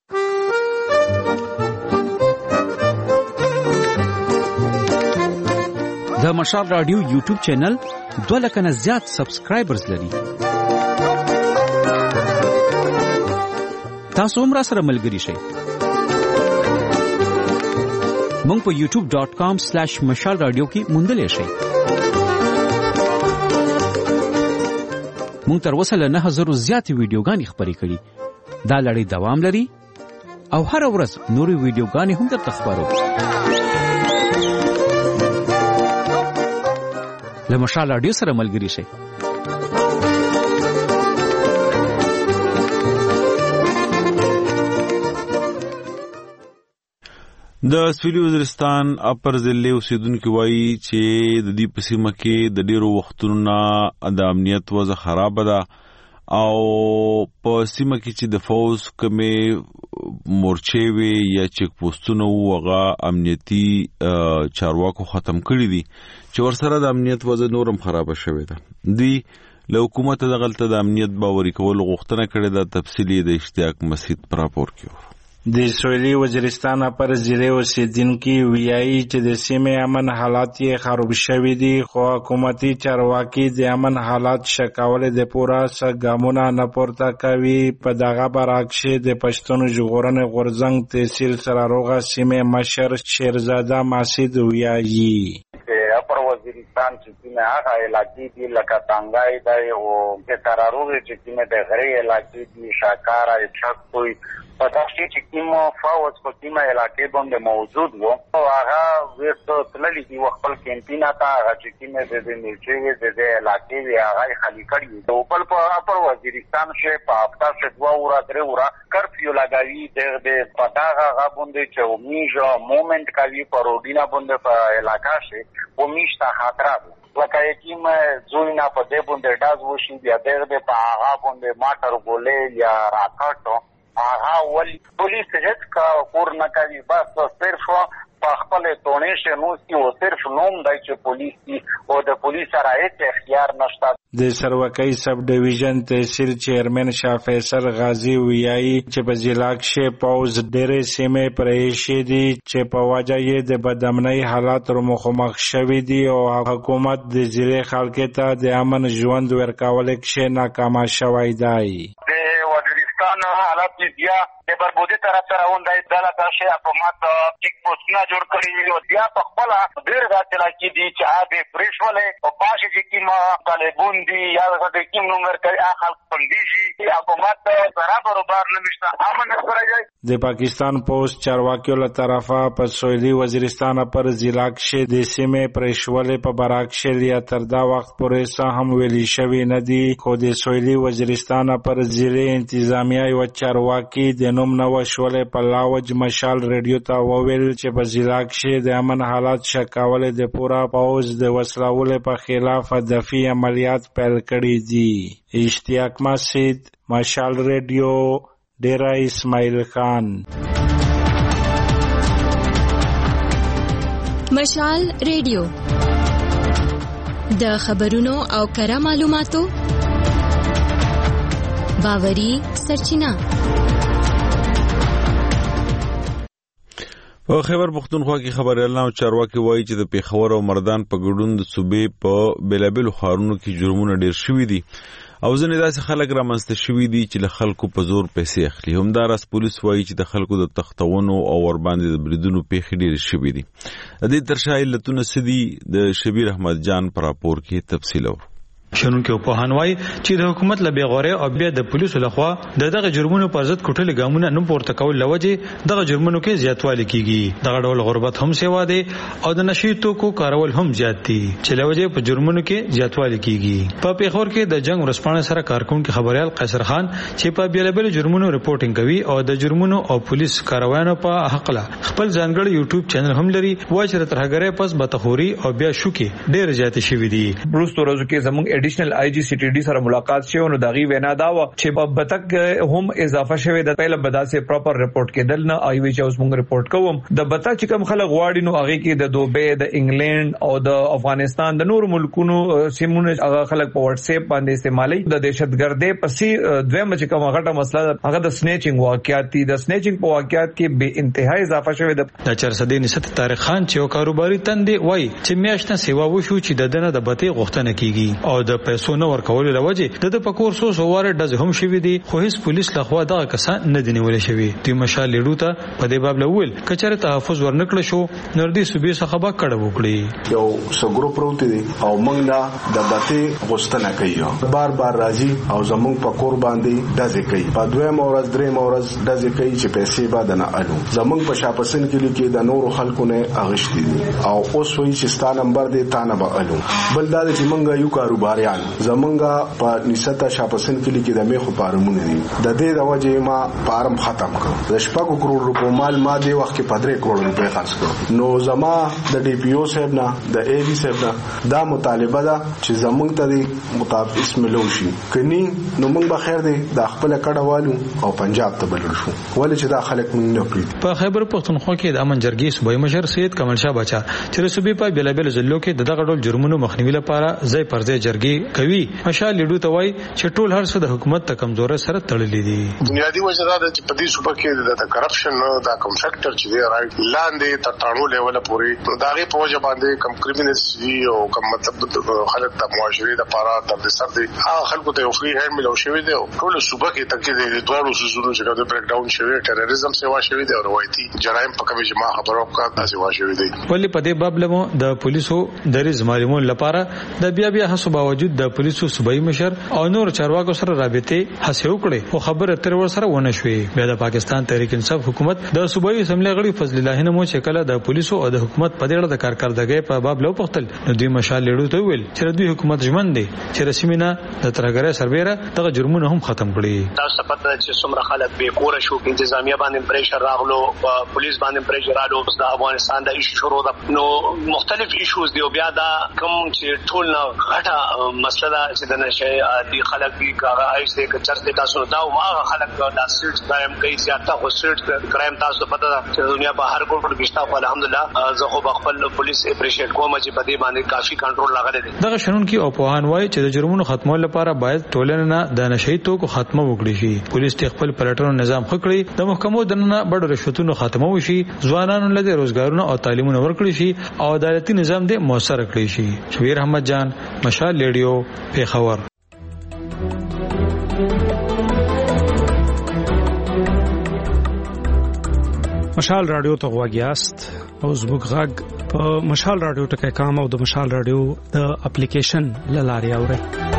د مشال رادیو یوټیوب چینل دوه لکه نه زیات سبسکرایبرز لري. تاسو هم را سره ملګري شئ. مونږ په یوټیوب ډاٹ کام سلیش مشال رادیو کې موندلی شئ. مونږ تر اوسه له نهه زرو زیاتې ویډیوګانې خپرې کړي. دا لړۍ دوام لري او هره ورځ نورې ویډیوګانې هم درته خپروو. له مشال رادیو سره ملګري شئ. د سویلي وزیرستان اپر ضلع اوسیدونکو وایي چې د دې په سیمه کې د ډیرو وختونو نه د امنیت وضع خراب ده او په سیمه کې چې د فوز کمې مورچې وي یا چیک پوسټونه وغه امنیتي چارواکو ختم کړي دي چې ورسره د امنیت وضع نورم خراب شوې ده. دی له حکومت د غلطه د امنیت باوري کولو غوښتنه کړې ده. تفصیلی د اشتیاق مسعود پر راپور کړو. د سویلي وزیرستان پر ضلع اوسیدونکي ویایي چې د سیمې امن حالات یې خراب شوي دي خو حکومتي چارواکي د امن حالات ښه کولو د پوره څه ګامونه نه پورته کوي. په دغه برعکس د پښتون ژغورنې غورځنګ تحصیل سراروغه سیمې مشر شیرزاده مسعود ویایي اپر وزیرستان چې کومه هغه علاقې دي لکه تانګای دی او د تراروغ چې کومه د غری علاقې دي شاکارا چک کوئی په داسې چې کوم فوج په کومه علاقې باندې موجود و او هغه ورته تللی دی خپل کینټینا ته هغه چې کومه د ملچي د دې علاقې وی هغه خالی کړی او بل په اپر وزیرستان شه په هفته شه دوه ورا درې ورا کرفیو لګاوی د د پټاغه غا باندې چې میجا مومنت کوي په روډینا باندې په علاقې شه و میشته خطر لکه یکیم زوینا په دې باندې ډاز وشي بیا د په هغه باندې ماټر ګولې یا راکټو هغه ول پولیس هیڅ کا کور نه کوي بس صرف په خپل ټونیشن نو سی او صرف نوم دای چې پولیس او د پولیس سره هیڅ اختیار نشته. د سروکۍ سب ډیویژن تحصیل چیرمن شاه فیصل غازی ویایي چې په ضلع کې پوز ډېرې سیمې پرېښې دي چې په وجه یې د بدامنۍ حالات مخامخ شوي دي او حکومت د ضلع خلکو ته د امن ژوند ورکولو کې ناکامه شوی دی. حالات بیا د بربودي طرف سره وندای دلته شي په ماته ټیک پوسټونه جوړ کړی او بیا په خپل ډیر ځاتل کې دي چې هغه پرېښولې او پاشه چې کیما طالبون دي یا د کیم نمبر کوي خلک پنديږي او ماته برابر بار نمشته امن سره د پاکستان پوسټ چارواکیو له طرفه په سویلي وزیرستان پر ضلع کې د سیمې پرېښولې په براکشل یا تر دا وخت پورې څه هم ویلي شوی نه دي خو د سویلي وزیرستان پر ضلع انتظامیه او چارواکي د نوم نو شولې په لاوج مشال ریډیو ته وویل چې په ضلع کې د امن حالات شکاول د پورا پوز د وسلوالو په خلاف دفاعي عملیات پیل کړي دي. اشتیاق مسجد مشال ریډیو ډیرا اسماعیل خان. مشال ریډیو د خبرونو او کره معلوماتو باوري سرچینه. په خیبر پختونخوا کې خبريالان او چارواکي وایي چې د پیښور او مردان په ګډون د صوبې په بیلابل ښارونو کې جرمونه ډېر شوي دي او ځینې داسې خلک رامنځته شوي دي چې له خلکو په زور پیسې اخلي. همداراز پولیس وایي چې د خلکو د تختونو او ورباندې د بریدونو پیښې ډېرې شوي دي. د دې تر شا علتونه څه دي د شبیر احمد جان په راپور کې تفصیل اورو. شنونکو په هنوای چې د حکومت له بیغوري او بیا د پولیسو لخوا د دغه جرمونو پر ضد کوټل ګامونه نه پورته کول لوجه دغه جرمونو کې زیاتوالی کیږي. دغه ډول غربت هم سیوا دی او د نشي توکو کارول هم زیات دي چې لوجه په جرمونو کې زیاتوالی کیږي. په پیښور کې د جنگ ورسپانه سره کارکونکو خبريال قیصر خان چې په بیلابل جرمونو رپورټینګ کوي او د جرمونو او پولیس کاروانو په حق له خپل ځانګړی یوټیوب چینل هم لري وایي چې ترهګرې پس بتخوري او بیا شوکي ډېر زیات شوي دي. بروستو روزو کې زموږ ایډیشنل آی جی سی ټي ډي سره ملاقات شوه نو دغه وینا دا و چې په بتک هم اضافه شوه د پهله بداسه پراپر رپورت کېدل نه آی وی چې اوس موږ رپورت کوم د بتا چې کوم خلک غواړي نو هغه کې د دوبه د انګلند او د افغانستان د نور ملکونو سیمونه هغه خلک په واتس اپ باندې استعمالي د دهشتګردۍ پسې دویم چې کوم غټه مسله هغه د سنیچینګ واقعیت دي. د سنیچینګ په واقعیت کې به انتهای اضافه شوه. د چرسدي نسبت طارق خان چې یو کاروباري تندې وای چې میاشتنه سیوا وشو چې د دنه د بتې غوښتنه کیږي او د پیسو نو ورکول لوجه د پکور سو سوار د هم شوی دي خو هیڅ پولیس لخوا دغه کسان نه دی نیول شوی. د مشال لیډو ته په دې باب لول کچره تحفظ ورنکړ شو نردي صوبې څخه با کړه وکړي. یو سګرو پروت دي او موږ نه د بتې غوښتنه کوي بار بار راځي او زموږ پکور باندې دځې کوي په دوه مورز درې مورز دځې کوي چې پیسې بعد نه الو زموږ په شاپسن کې لیکي د نورو خلکو نه اغشتي دي او اوس وایي چې ستا نمبر دې تا نه به الو بل دا چې موږ یو کاروباریان زمونږه په نستا شاپسن کې لیکي د میخو پارمونه دي د دې د وجه ما پارم ختم کړ د شپږ کروڑ روپو مال ما دی وخت کې پدری کروڑ روپے خرڅ کړ. نو زما د ډي پی او صاحب نه د ای بي صاحب نه دا مطالبه ده چې زمونږ ته د مطابق اسم لو شي کني نو موږ به خیر دی د خپل کډوالو او پنجاب ته بلل شو ولې چې دا خلک موږ نه پریږدي. په خیبر پختونخوا کې د امن جرګې صوبایي مشر سید کمال شاه بچا چې صوبې په بیلابل ضلعو کې دغه ډول جرمونو مخنیوي لپاره ځای پر ځای جرګې کوي. مشال لیډو ته وایي چې ټول هر څه د حکومت ته کمزوري سره تړلي دي. بنیادی وجه دا چې په دې صوبه کې د کرپشن دا کوم فیکټر چې دی راځي لاندې تر ټانو لیول پورې دا غي په وجه باندې کم کریمینلز دي او کم مطلب خلک د معاشري د پاره د سر دي هغه خلکو ته فری هاند ملو شوی دی ټول صوبه کې تکي د دوه سوزونو چې د بریک ډاون شوی ټیرریزم سیوا شوی دی او روایتي جرایم په کومه جما خبرو کا تاسو وا شوی دی. ولې په دې باب له د پولیسو د ریز معلومات لپاره د بیا بیا حساب باوجود د پولیسو صوبایي مشر او نور چارواکو سره رابطه هڅه وکړي او خبره تر ور سره ونه شوې. بیا د پاکستان تحریک انصاف حکومت د صوبایي اسمبلی غړي فضل الله نمو چې کله د پولیسو او د حکومت په اړه د کارکړدګۍ په باب لو پختل نو دوی مشال لیدو ته ویل چې دوی حکومت ژمن دي چې رسمینا د ترګره سربېره دغه جرمونه هم ختم کړي. دا څه پته چې څومره خلک به کور شو انتظامیه باندې پریشر راغلو پولیس باندې پریشر راغلو د افغانستان د ایشو شروع ده نو مختلف ایشوز دی بیا دا کوم چې ټول نه غټه مسله ده چې د نشه دي خلک دي کاغه ایس دې کچر دې تاسو دا او هغه خلک د سټ دایم کوي زیاته خو سټ کرایم تاسو پته ده چې دنیا په هر ګوټ کې شته الحمدلله زه خو خپل پولیس اپریشیټ کوم چې په دې باندې کافي کنټرول لاغله دي. دغه شنن کې او پوهان وایي چې د جرمونو ختمولو لپاره باید ټولنه نه د نشئی توکو خاتمه وکړي شي. پولیس خپل پلټنو نظام خکړي د محکمو دننه بډو رشوتونو خاتمه وشي ځوانانو له روزګارونو او تعلیمونو ورکړي شي او عدالتي نظام دې موثر کړي شي. شبیر احمد جان مشال ریډیو پیښور. مشال رادیو ته غواګیاست او زموږ غږ په مشال رادیو ټکی کام او د مشال رادیو د اپلیکیشن لاري اورئ.